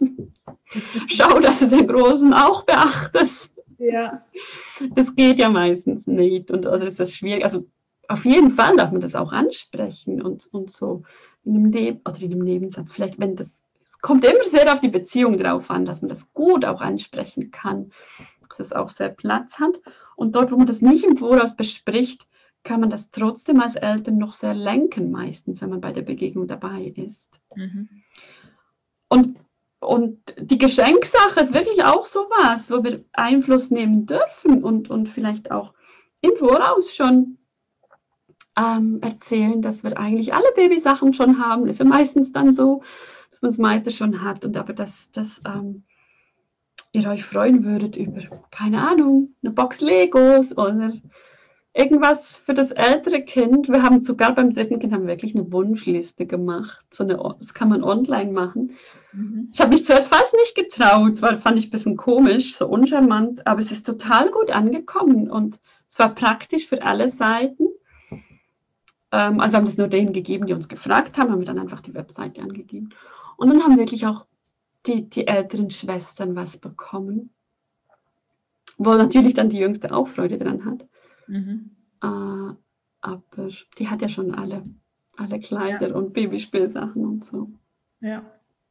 schau, dass du den Großen auch beachtest. Ja. Das geht ja meistens nicht und also das ist schwierig. Also auf jeden Fall darf man das auch ansprechen und, und so in einem, Neb- oder in einem Nebensatz. Vielleicht, wenn das, es kommt immer sehr auf die Beziehung drauf an, dass man das gut auch ansprechen kann, dass es auch sehr Platz hat. Und dort, wo man das nicht im Voraus bespricht, kann man das trotzdem als Eltern noch sehr lenken, meistens, wenn man bei der Begegnung dabei ist. Mhm. Und Und die Geschenksache ist wirklich auch so was, wo wir Einfluss nehmen dürfen und, und vielleicht auch im Voraus schon ähm, erzählen, dass wir eigentlich alle Babysachen schon haben. Das ist ja meistens dann so, dass man das meiste schon hat und aber dass, dass ähm, ihr euch freuen würdet über, keine Ahnung, eine Box Legos oder irgendwas für das ältere Kind. Wir haben sogar beim dritten Kind haben wir wirklich eine Wunschliste gemacht. So eine, das kann man online machen. Mhm. Ich habe mich zuerst fast nicht getraut, zwar fand ich ein bisschen komisch, so uncharmant, aber es ist total gut angekommen und es war praktisch für alle Seiten. Ähm, also wir haben das nur denen gegeben, die uns gefragt haben, haben wir dann einfach die Webseite angegeben. Und dann haben wirklich auch die, die älteren Schwestern was bekommen, wo natürlich dann die Jüngste auch Freude dran hat. Mhm. Äh, aber die hat ja schon alle, alle Kleider ja. und Babyspielsachen und so. Ja.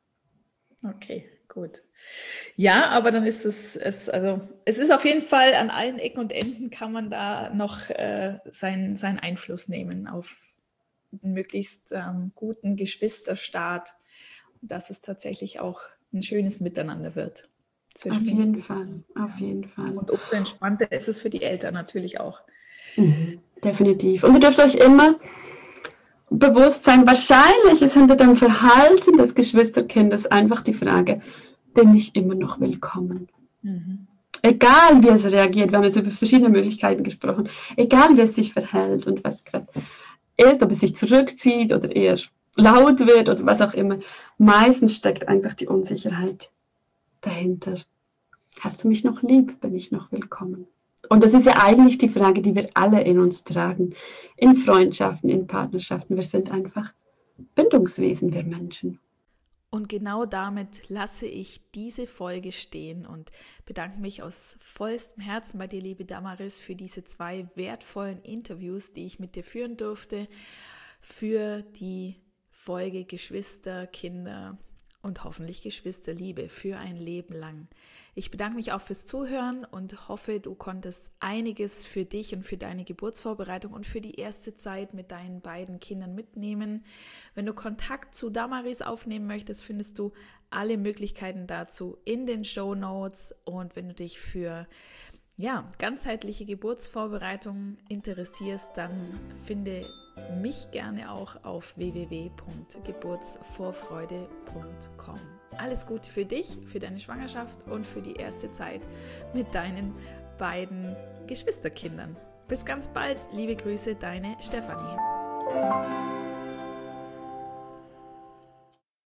Okay, gut. Ja, aber dann ist es, es, also es ist auf jeden Fall an allen Ecken und Enden kann man da noch äh, seinen, seinen Einfluss nehmen auf einen möglichst ähm, guten Geschwisterstaat, dass es tatsächlich auch ein schönes Miteinander wird. Auf jeden Fall, auf jeden Fall. Und umso entspannter ist es für die Eltern natürlich auch. Mhm, definitiv. Und ihr dürft euch immer bewusst sein, wahrscheinlich ist hinter dem Verhalten des Geschwisterkindes einfach die Frage, bin ich immer noch willkommen? Mhm. Egal wie es reagiert, wir haben jetzt über verschiedene Möglichkeiten gesprochen, egal wie es sich verhält und was gerade ist, ob es sich zurückzieht oder eher laut wird oder was auch immer, meistens steckt einfach die Unsicherheit dahinter. Hast du mich noch lieb? Bin ich noch willkommen? Und das ist ja eigentlich die Frage, die wir alle in uns tragen, in Freundschaften, in Partnerschaften. Wir sind einfach Bindungswesen, wir Menschen. Und genau damit lasse ich diese Folge stehen und bedanke mich aus vollstem Herzen bei dir, liebe Damaris, für diese zwei wertvollen Interviews, die ich mit dir führen durfte, für die Folge Geschwister, Kinder und hoffentlich Geschwisterliebe für ein Leben lang. Ich bedanke mich auch fürs Zuhören und hoffe, du konntest einiges für dich und für deine Geburtsvorbereitung und für die erste Zeit mit deinen beiden Kindern mitnehmen. Wenn du Kontakt zu Damaris aufnehmen möchtest, findest du alle Möglichkeiten dazu in den Shownotes. Und wenn du dich für ja, ganzheitliche Geburtsvorbereitung interessierst, dann finde mich gerne auch auf w w w punkt geburtsvorfreude punkt com. Alles Gute für dich, für deine Schwangerschaft und für die erste Zeit mit deinen beiden Geschwisterkindern. Bis ganz bald, liebe Grüße, deine Stefanie.